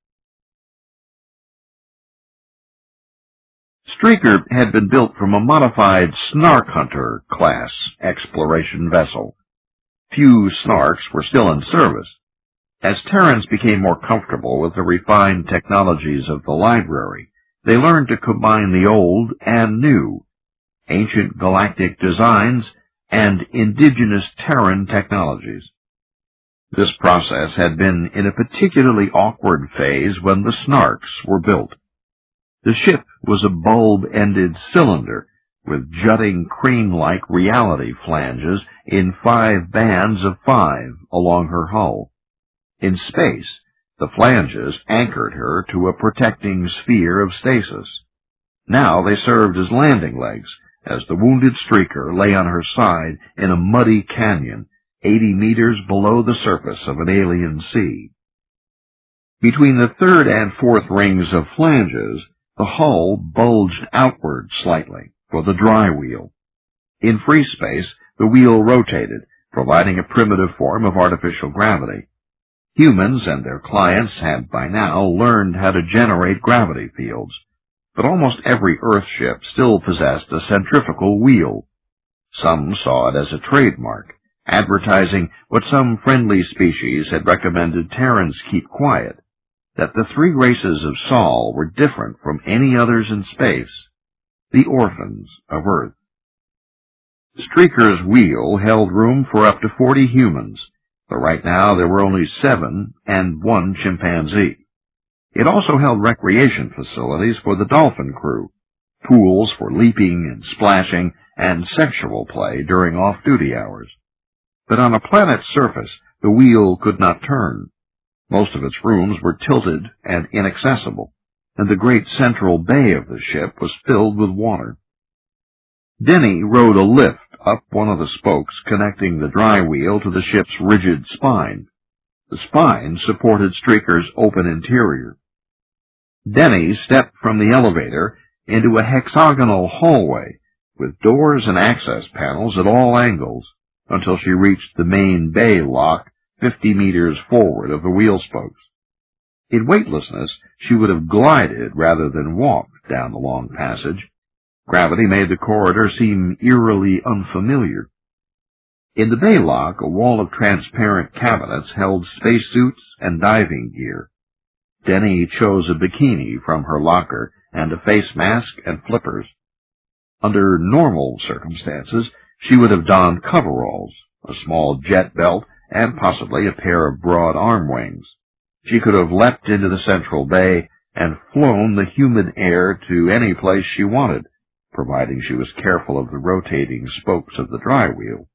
Streaker had been built from a modified Snark Hunter class exploration vessel. Few Snarks were still in service. As Terrans became more comfortable with the refined technologies of the library, they learned to combine the old and new, ancient galactic designs and indigenous Terran technologies. This process had been in a particularly awkward phase when the Snarks were built. The ship was a bulb-ended cylinder with jutting crane-like reality flanges in 5 bands of 5 along her hull. In space, the flanges anchored her to a protecting sphere of stasis. Now they served as landing legs, as the wounded Streaker lay on her side in a muddy canyon 80 meters below the surface of an alien sea. Between the 3rd and 4th rings of flanges, the hull bulged outward slightly for the dry wheel. In free space, the wheel rotated, providing a primitive form of artificial gravity. Humans and their clients had by now learned how to generate gravity fields, but almost every Earth ship still possessed a centrifugal wheel. Some saw it as a trademark, advertising what some friendly species had recommended Terrans keep quiet, that the 3 races of Sol were different from any others in space, the orphans of Earth. Streaker's wheel held room for up to 40 humans, but right now there were only 7 and 1 chimpanzee. It also held recreation facilities for the dolphin crew, pools for leaping and splashing, and sexual play during off-duty hours. But on a planet's surface, the wheel could not turn. Most of its rooms were tilted and inaccessible, and the great central bay of the ship was filled with water. Denny rode a lift up one of the spokes connecting the dry wheel to the ship's rigid spine. The spine supported Streaker's open interior. Denny stepped from the elevator into a hexagonal hallway with doors and access panels at all angles until she reached the main bay lock 50 meters forward of the wheel spokes. In weightlessness, she would have glided rather than walked down the long passage. Gravity made the corridor seem eerily unfamiliar. In the bay lock, a wall of transparent cabinets held spacesuits and diving gear. Denny chose a bikini from her locker and a face mask and flippers. Under normal circumstances, she would have donned coveralls, a small jet belt, and possibly a pair of broad arm wings. She could have leapt into the central bay and flown the humid air to any place she wanted, providing she was careful of the rotating spokes of the dry wheel.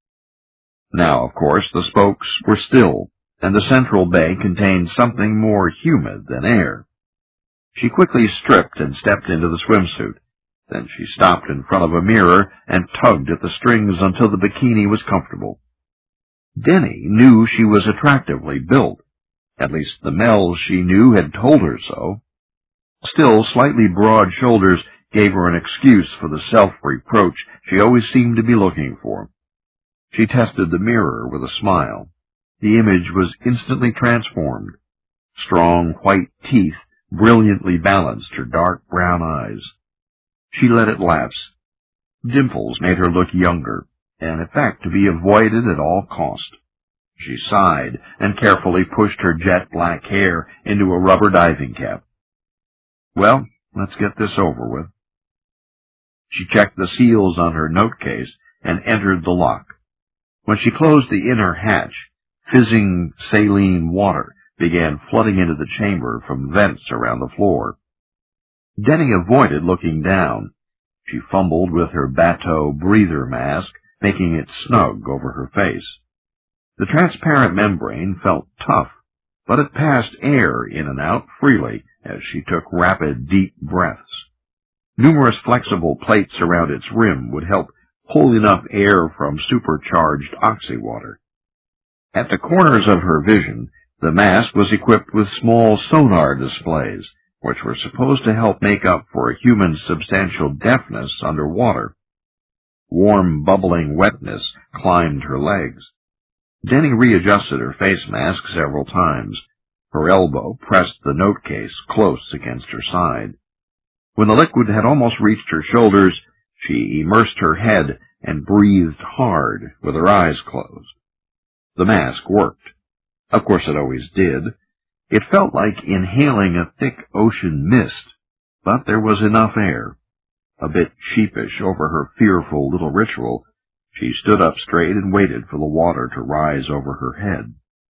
Now, of course, the spokes were still, and the central bay contained something more humid than air. She quickly stripped and stepped into the swimsuit. Then she stopped in front of a mirror and tugged at the strings until the bikini was comfortable. Denny knew she was attractively built. At least the Mells she knew had told her so. Still, slightly broad shoulders gave her an excuse for the self-reproach she always seemed to be looking for. She tested the mirror with a smile. The image was instantly transformed. Strong white teeth brilliantly balanced her dark brown eyes. She let it lapse. Dimples made her look younger, an effect to be avoided at all cost. She sighed and carefully pushed her jet black hair into a rubber diving cap. Well, let's get this over with. She checked the seals on her note case and entered the lock. When she closed the inner hatch, fizzing saline water began flooding into the chamber from vents around the floor. Denny avoided looking down. She fumbled with her bateau breather mask, making it snug over her face. The transparent membrane felt tough, but it passed air in and out freely as she took rapid, deep breaths. Numerous flexible plates around its rim would help pull enough air from supercharged oxywater. At the corners of her vision, the mask was equipped with small sonar displays, which were supposed to help make up for a human's substantial deafness underwater. Warm, bubbling wetness climbed her legs. Denny readjusted her face mask several times. Her elbow pressed the note case close against her side. When the liquid had almost reached her shoulders, she immersed her head and breathed hard with her eyes closed. The mask worked. Of course it always did. It felt like inhaling a thick ocean mist, but there was enough air. A bit sheepish over her fearful little ritual, she stood up straight and waited for the water to rise over her head.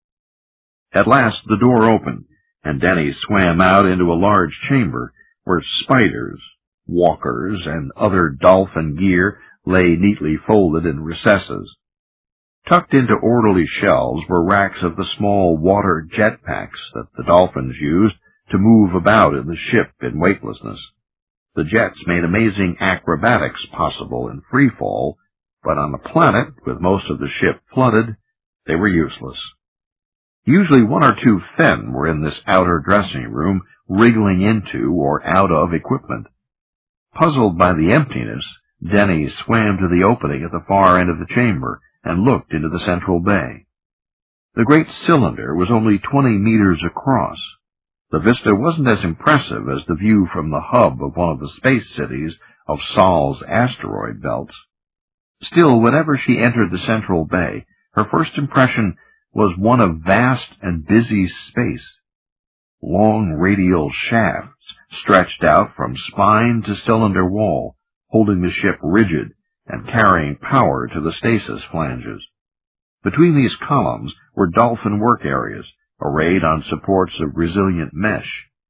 At last the door opened, and Denny swam out into a large chamber where spiders, walkers, and other dolphin gear lay neatly folded in recesses. Tucked into orderly shelves were racks of the small water jetpacks that the dolphins used to move about in the ship in weightlessness. The jets made amazing acrobatics possible in free fall, but on a planet with most of the ship flooded, they were useless. Usually one or two Fen were in this outer dressing room, wriggling into or out of equipment. Puzzled by the emptiness, Denny swam to the opening at the far end of the chamber and looked into the central bay. The great cylinder was only 20 meters across. The vista wasn't as impressive as the view from the hub of one of the space cities of Sol's asteroid belts. Still, whenever she entered the central bay, her first impression was one of vast and busy space. Long radial shafts stretched out from spine to cylinder wall, holding the ship rigid and carrying power to the stasis flanges. Between these columns were dolphin work areas, arrayed on supports of resilient mesh.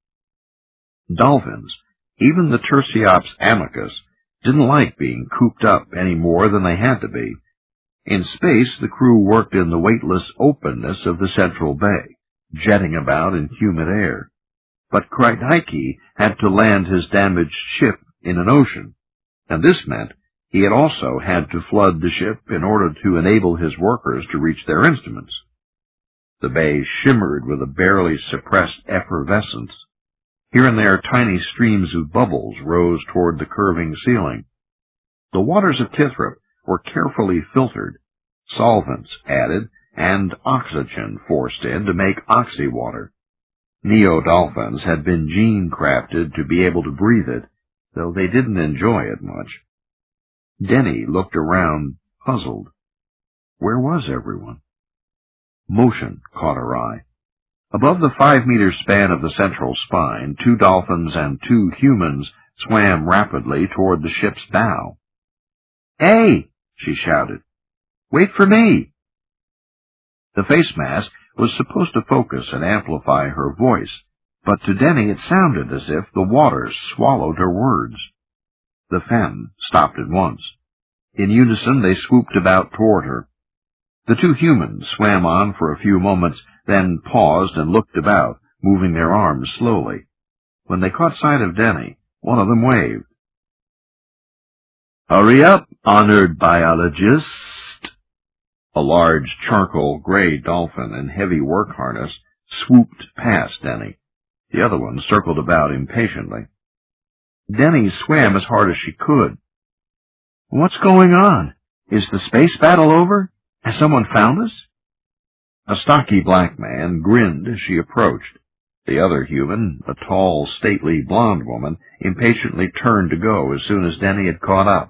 Dolphins, even the Terciops amicus, didn't like being cooped up any more than they had to be. In space, the crew worked in the weightless openness of the central bay, jetting about in humid air. But Krytyki had to land his damaged ship in an ocean, and this meant he had also had to flood the ship in order to enable his workers to reach their instruments. The bay shimmered with a barely suppressed effervescence. Here and there tiny streams of bubbles rose toward the curving ceiling. The waters of Kithrip were carefully filtered, solvents added, and oxygen forced in to make oxywater. Neo-dolphins had been gene-crafted to be able to breathe it, though they didn't enjoy it much. Denny looked around, puzzled. Where was everyone? Motion caught her eye. Above the 5-meter span of the central spine, 2 dolphins and 2 humans swam rapidly toward the ship's bow. "Hey!" she shouted. "Wait for me!" The face mask was supposed to focus and amplify her voice, but to Denny it sounded as if the waters swallowed her words. The Fen stopped at once. In unison they swooped about toward her. The 2 humans swam on for a few moments, then paused and looked about, moving their arms slowly. When they caught sight of Denny, one of them waved. "Hurry up, honored biologist!" A large charcoal gray dolphin in heavy work harness swooped past Denny. The other one circled about impatiently. Denny swam as hard as she could. "What's going on? Is the space battle over? Has someone found us?" A stocky black man grinned as she approached. The other human, a tall, stately blonde woman, impatiently turned to go as soon as Denny had caught up.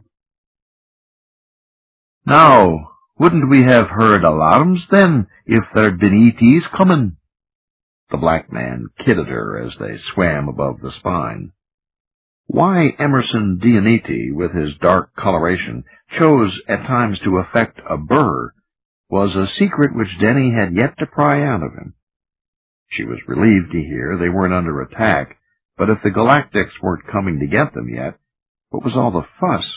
"Now, wouldn't we have heard alarms, then, if there'd been ETs coming?" The black man kidded her as they swam above the spine. Why Emerson Dionete, with his dark coloration, chose at times to affect a burr was a secret which Denny had yet to pry out of him. She was relieved to hear they weren't under attack, but if the Galactics weren't coming to get them yet, what was all the fuss?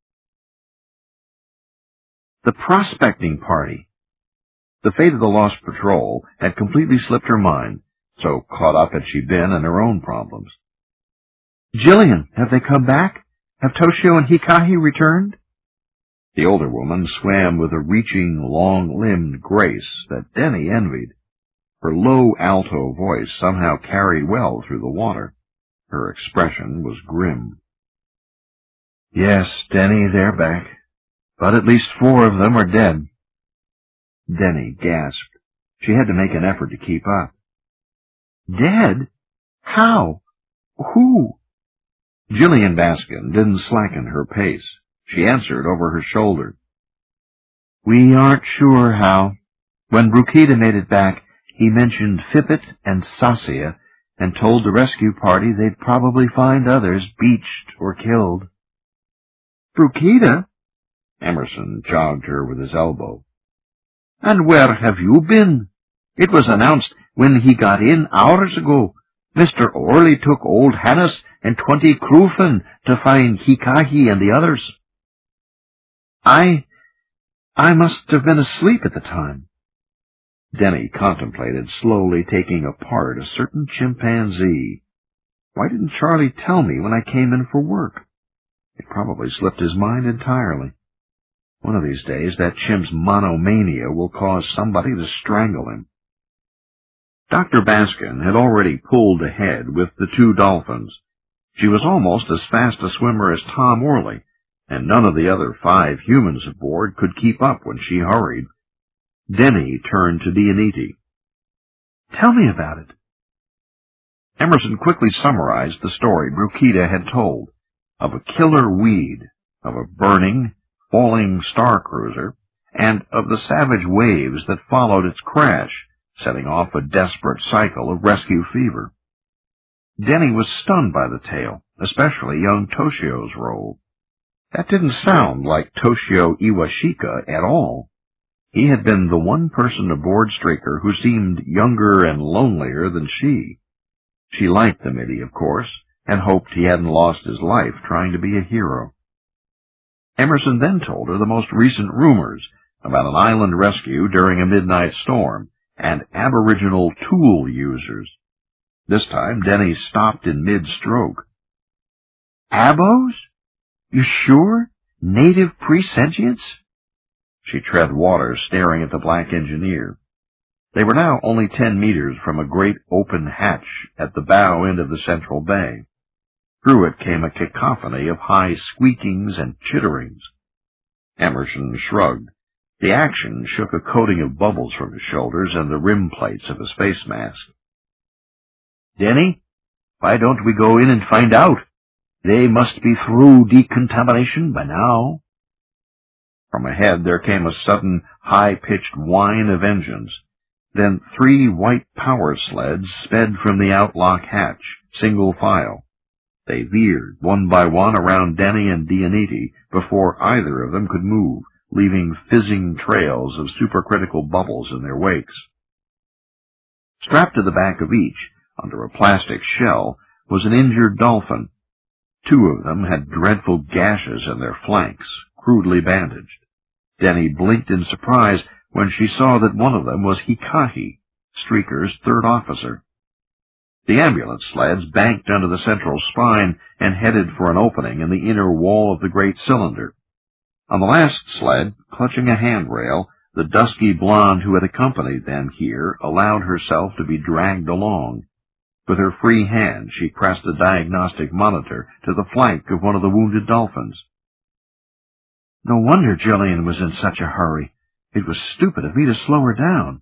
The prospecting party. The fate of the Lost Patrol had completely slipped her mind, so caught up had she been in her own problems. "Jillian, have they come back? Have Toshio and Hikahi returned?" The older woman swam with a reaching, long-limbed grace that Denny envied. Her low alto voice somehow carried well through the water. Her expression was grim. "Yes, Denny, they're back. But at least 4 of them are dead." Denny gasped. She had to make an effort to keep up. Dead? How? Who? Jillian Baskin didn't slacken her pace. She answered over her shoulder. We aren't sure how. When Brukita made it back, he mentioned Fippet and Sasia and told the rescue party they'd probably find others beached or killed. Brukita? Emerson jogged her with his elbow. And where have you been? It was announced when he got in hours ago. Mr. Orley took old Hannes and 20 crewfen to find Hikahi and the others. I must have been asleep at the time. Denny contemplated slowly taking apart a certain chimpanzee. Why didn't Charlie tell me when I came in for work? It probably slipped his mind entirely. One of these days, that chimp's monomania will cause somebody to strangle him. Dr. Baskin had already pulled ahead with the 2 dolphins. She was almost as fast a swimmer as Tom Orley, and none of the other 5 humans aboard could keep up when she hurried. Denny turned to Dianiti. Tell me about it. Emerson quickly summarized the story Brukita had told, of a killer weed, of a burning, falling star cruiser, and of the savage waves that followed its crash, setting off a desperate cycle of rescue fever. Denny was stunned by the tale, especially young Toshio's role. That didn't sound like Toshio Iwashika at all. He had been the one person aboard Streaker who seemed younger and lonelier than she. She liked the middy, of course, and hoped he hadn't lost his life trying to be a hero. Emerson then told her the most recent rumors about an island rescue during a midnight storm and aboriginal tool users. This time Denny stopped in mid-stroke. Abos? You sure? Native presentients? She tread water, staring at the black engineer. They were now only 10 meters from a great open hatch at the bow end of the central bay. Through it came a cacophony of high squeakings and chitterings. Emerson shrugged. The action shook a coating of bubbles from his shoulders and the rim plates of his face mask. Denny, why don't we go in and find out? They must be through decontamination by now. From ahead there came a sudden, high-pitched whine of engines. Then 3 white power sleds sped from the outlock hatch, single file. They veered, one by one, around Denny and Dianiti before either of them could move, leaving fizzing trails of supercritical bubbles in their wakes. Strapped to the back of each, under a plastic shell, was an injured dolphin. 2 of them had dreadful gashes in their flanks, crudely bandaged. Denny blinked in surprise when she saw that one of them was Hikahi, Streaker's 3rd officer. The ambulance sleds banked under the central spine and headed for an opening in the inner wall of the great cylinder. On the last sled, clutching a handrail, the dusky blonde who had accompanied them here allowed herself to be dragged along. With her free hand, she pressed a diagnostic monitor to the flank of one of the wounded dolphins. No wonder Jillian was in such a hurry. It was stupid of me to slow her down.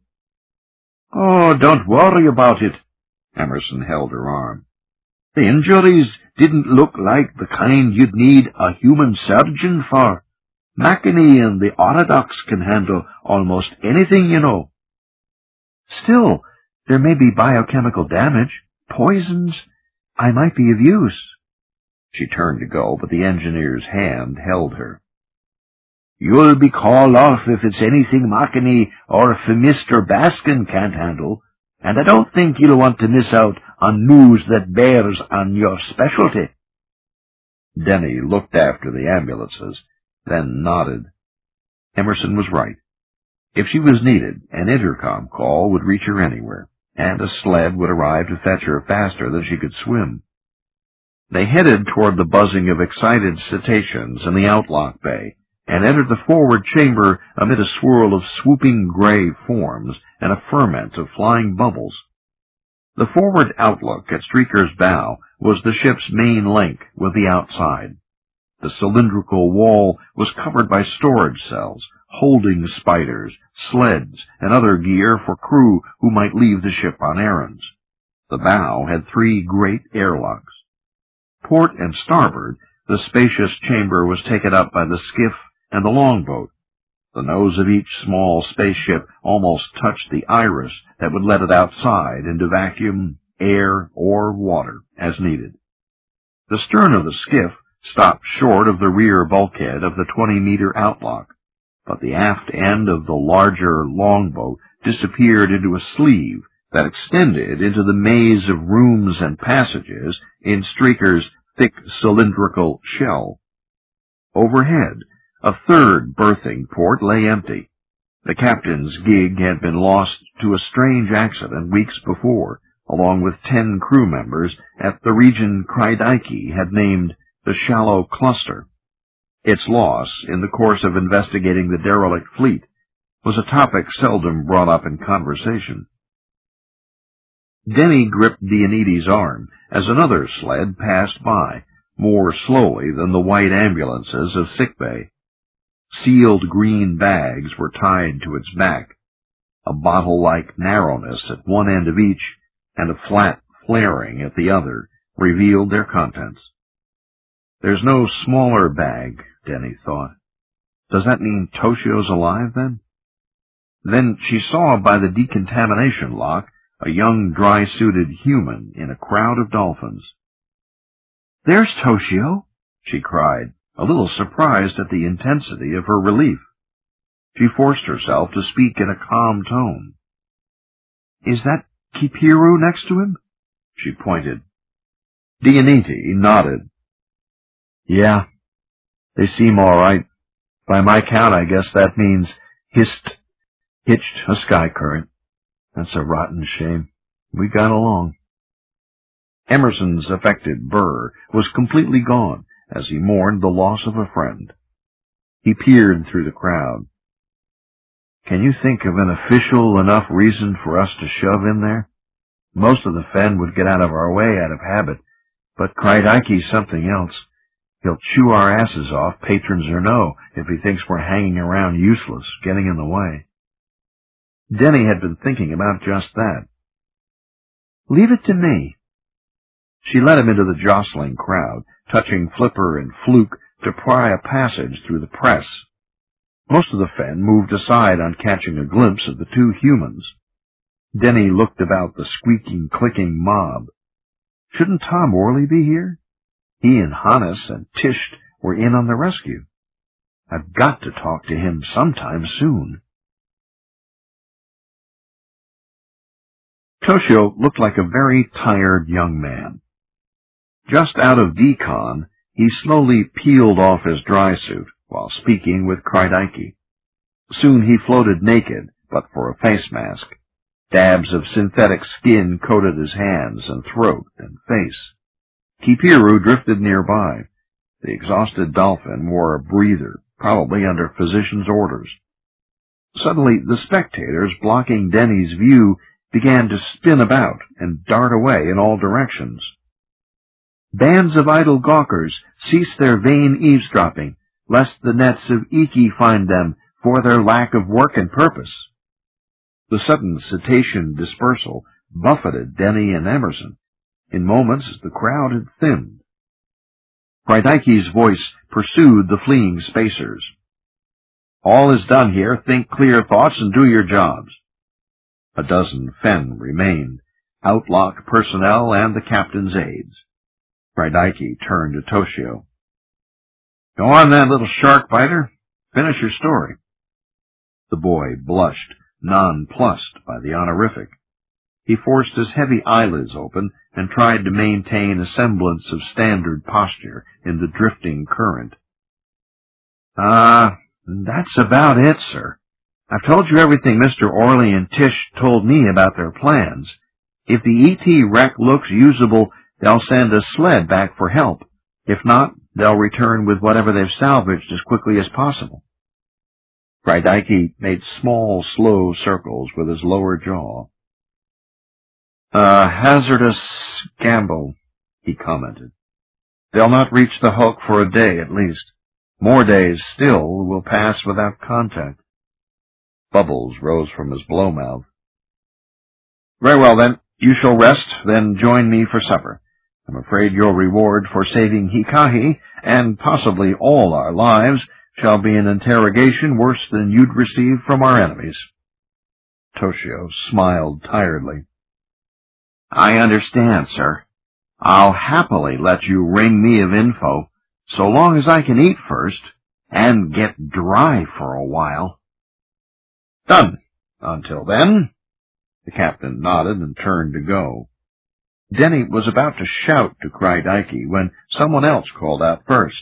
Oh, don't worry about it. Emerson held her arm. The injuries didn't look like the kind you'd need a human surgeon for. McInerney and the Orthodox can handle almost anything, you know. Still, there may be biochemical damage, poisons. I might be of use. She turned to go, but the engineer's hand held her. You'll be called off if it's anything McInerney or Mr. Baskin can't handle, and I don't think you'll want to miss out on news that bears on your specialty. Denny looked after the ambulances, then nodded. Emerson was right. If she was needed, an intercom call would reach her anywhere, and a sled would arrive to fetch her faster than she could swim. They headed toward the buzzing of excited cetaceans in the outlock bay, and entered the forward chamber amid a swirl of swooping gray forms and a ferment of flying bubbles. The forward outlook at Streaker's bow was the ship's main link with the outside. The cylindrical wall was covered by storage cells, holding spiders, sleds, and other gear for crew who might leave the ship on errands. The bow had 3 great airlocks. Port and starboard, the spacious chamber was taken up by the skiff and the longboat. The nose of each small spaceship almost touched the iris that would let it outside into vacuum, air, or water as needed. The stern of the skiff stopped short of the rear bulkhead of the 20-meter outlook, but the aft end of the larger longboat disappeared into a sleeve that extended into the maze of rooms and passages in Streaker's thick cylindrical shell. Overhead, a 3rd berthing port lay empty. The captain's gig had been lost to a strange accident weeks before, along with 10 crew members at the region Krydeiki had named the Shallow Cluster. Its loss, in the course of investigating the derelict fleet, was a topic seldom brought up in conversation. Denny gripped Dionides' arm as another sled passed by, more slowly than the white ambulances of sickbay. Sealed green bags were tied to its back. A bottle-like narrowness at one end of each, and a flat flaring at the other, revealed their contents. There's no smaller bag, Denny thought. Does that mean Toshio's alive, then? Then she saw by the decontamination lock a young dry-suited human in a crowd of dolphins. "There's Toshio," she cried, a little surprised at the intensity of her relief. She forced herself to speak in a calm tone. "Is that Kipiru next to him?" She pointed. Dionides nodded. "Yeah, they seem all right. By my count, I guess that means hitched a sky current. That's a rotten shame. We got along." Emerson's affected burr was completely gone as he mourned the loss of a friend. He peered through the crowd. "Can you think of an official enough reason for us to shove in there? Most of the Fen would get out of our way out of habit, but Krydeike's something else. He'll chew our asses off, patrons or no, if he thinks we're hanging around useless, getting in the way." Denny had been thinking about just that. "Leave it to me." She led him into the jostling crowd, touching Flipper and Fluke to pry a passage through the press. Most of the Fen moved aside on catching a glimpse of the 2 humans. Denny looked about the squeaking, clicking mob. Shouldn't Tom Orley be here? He and Hannes and Tisht were in on the rescue. I've got to talk to him sometime soon. Toshio looked like a very tired young man. Just out of decon, he slowly peeled off his dry suit while speaking with Krydeiki. Soon he floated naked, but for a face mask. Dabs of synthetic skin coated his hands and throat and face. Kipiru drifted nearby. The exhausted dolphin wore a breather, probably under physician's orders. Suddenly, the spectators blocking Denny's view began to spin about and dart away in all directions. "Bands of idle gawkers, cease their vain eavesdropping, lest the nets of Iki find them for their lack of work and purpose." The sudden cetacean dispersal buffeted Denny and Emerson. In moments, the crowd had thinned. Krydeike's voice pursued the fleeing spacers. "All is done here. Think clear thoughts and do your jobs." A dozen Fen remained, outlock personnel and the captain's aides. Krydeiki turned to Toshio. "Go on then, little shark biter. Finish your story." The boy blushed, nonplussed by the honorific. He forced his heavy eyelids open and tried to maintain a semblance of standard posture in the drifting current. That's about it, sir. I've told you everything Mr. Orley and Tish told me about their plans. If the ET wreck looks usable, they'll send a sled back for help. If not, they'll return with whatever they've salvaged as quickly as possible." Krydeiki made small, slow circles with his lower jaw. "A hazardous gamble," he commented. "They'll not reach the hulk for a day at least. More days still will pass without contact. Bubbles rose from his blowmouth. Very well, then. You shall rest, then join me for supper. I'm afraid your reward for saving Hikahi, and possibly all our lives, shall be an interrogation worse than you'd receive from our enemies. Toshio smiled tiredly. I understand, sir. I'll happily let you wring me of info, so long as I can eat first, and get dry for a while. Done. Until then. The captain nodded and turned to go. Denny was about to shout to Kreidaiki when someone else called out first.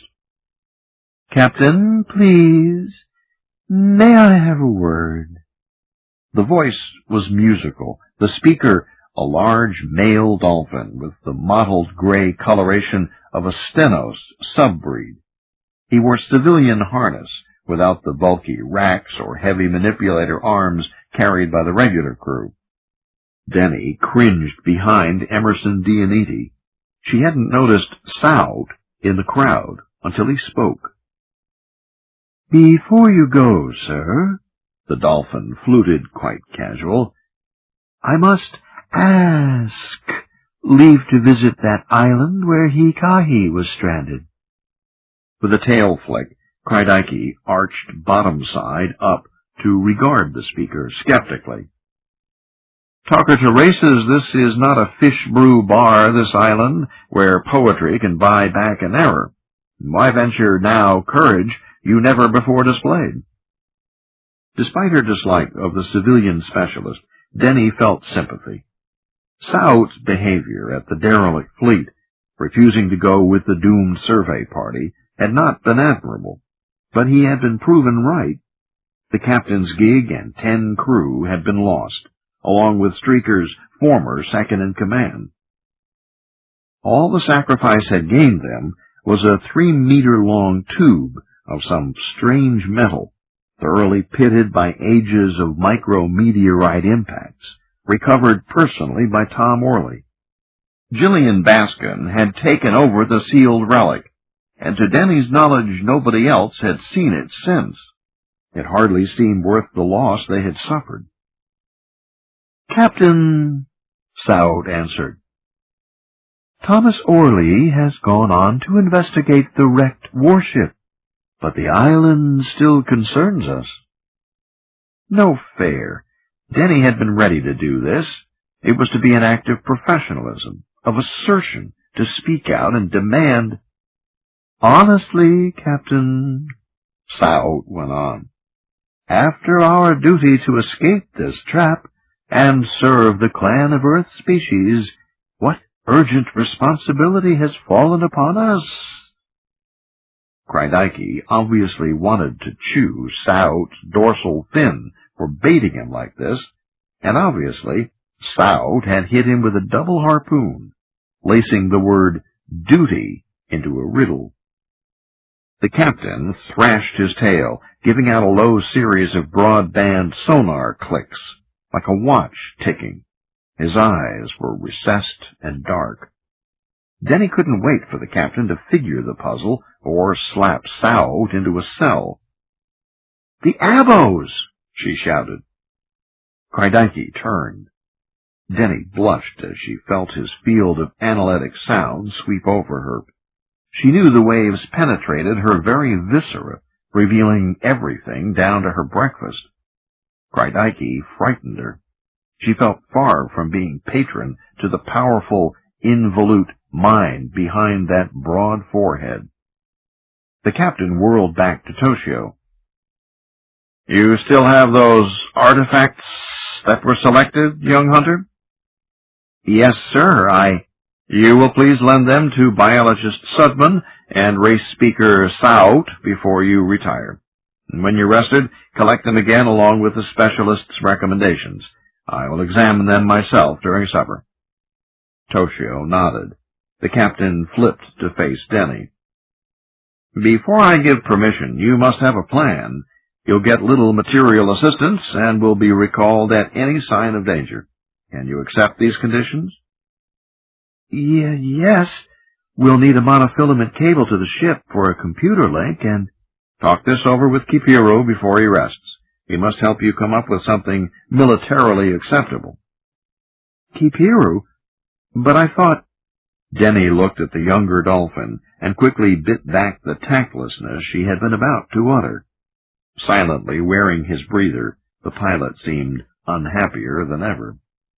Captain, please, may I have a word? The voice was musical, the speaker a large male dolphin with the mottled gray coloration of a stenos subbreed. He wore civilian harness without the bulky racks or heavy manipulator arms carried by the regular crew. Denny cringed behind Emerson Dioniti. She hadn't noticed Saud in the crowd until he spoke. Before you go, sir, the dolphin fluted quite casual, I must ask leave to visit that island where Hikahi was stranded. With a tail flick, Kreidaiki arched bottom side up to regard the speaker skeptically. Talker to races, this is not a fish brew bar, this island, where poetry can buy back an error. Why venture now courage you never before displayed? Despite her dislike of the civilian specialist, Denny felt sympathy. Saud's behavior at the derelict fleet, refusing to go with the doomed survey party, had not been admirable, but he had been proven right. The captain's gig and 10 crew had been lost, along with Streaker's former second-in-command. All the sacrifice had gained them was a 3-meter-long tube of some strange metal, thoroughly pitted by ages of micrometeorite impacts, recovered personally by Tom Orley. Gillian Baskin had taken over the sealed relic, and to Denny's knowledge nobody else had seen it since. It hardly seemed worth the loss they had suffered. Captain, Saud answered. Thomas Orley has gone on to investigate the wrecked warship, but the island still concerns us. No fair. Denny had been ready to do this. It was to be an act of professionalism, of assertion, to speak out and demand. Honestly, Captain, Saud went on, after our duty to escape this trap and serve the clan of Earth species, what urgent responsibility has fallen upon us? Kreidaiki obviously wanted to chew Saud's dorsal fin for baiting him like this, and obviously Saud had hit him with a double harpoon, lacing the word duty into a riddle. The captain thrashed his tail, giving out a low series of broadband sonar clicks, like a watch ticking. His eyes were recessed and dark. Denny couldn't wait for the captain to figure the puzzle or slap Saud into a cell. The Abos! She shouted. Kreidaiki turned. Denny blushed as she felt his field of analytic sound sweep over her. She knew the waves penetrated her very viscera, revealing everything down to her breakfast. Kreidaiki frightened her. She felt far from being patron to the powerful, involute mind behind that broad forehead. The captain whirled back to Toshio. You still have those artifacts that were selected, young hunter? Yes, sir, You will please lend them to biologist Sudman and race speaker Saud before you retire. And when you're rested, collect them again along with the specialist's recommendations. I will examine them myself during supper. Toshio nodded. The captain flipped to face Denny. Before I give permission, you must have a plan. You'll get little material assistance and will be recalled at any sign of danger. Can you accept these conditions? Yes. We'll need a monofilament cable to the ship for a computer link and... Talk this over with Kipiru before he rests. He must help you come up with something militarily acceptable. Kipiru? But I thought— Denny looked at the younger dolphin and quickly bit back the tactlessness she had been about to utter. Silently wearing his breather, the pilot seemed unhappier than ever.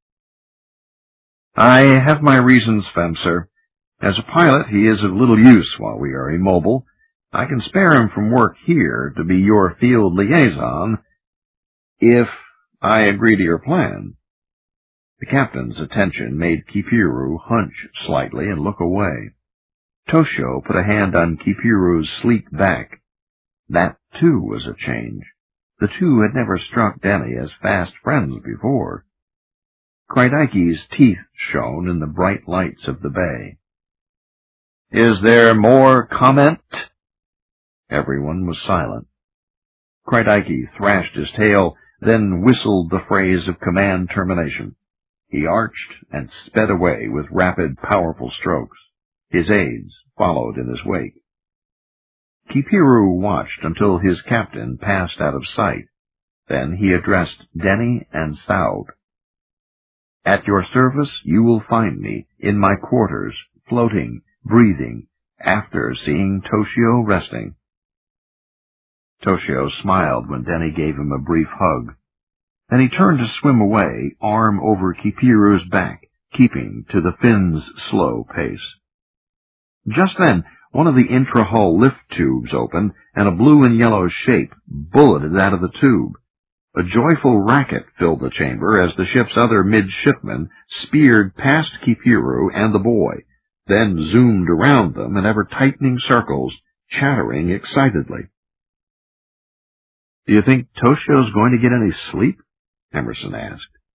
I have my reasons, Femser. As a pilot, he is of little use while we are immobile. I can spare him from work here to be your field liaison, if I agree to your plan. The captain's attention made Kipiru hunch slightly and look away. Toshio put a hand on Kipiru's sleek back. That, too, was a change. The two had never struck Denny as fast friends before. Kreidaike's teeth shone in the bright lights of the bay. Is there more comment? Everyone was silent. Kreidaike thrashed his tail, then whistled the phrase of command termination. He arched and sped away with rapid, powerful strokes. His aides followed in his wake. Kipiru watched until his captain passed out of sight. Then he addressed Denny and Saud. At your service you will find me in my quarters, floating, breathing, after seeing Toshio resting. Toshio smiled when Denny gave him a brief hug. Then he turned to swim away, arm over Kipiru's back, keeping to the fin's slow pace. Just then, one of the intra-hull lift tubes opened, and a blue and yellow shape bulleted out of the tube. A joyful racket filled the chamber as the ship's other midshipmen speared past Kipiru and the boy, then zoomed around them in ever-tightening circles, chattering excitedly. Do you think Toshio's going to get any sleep? Emerson asked.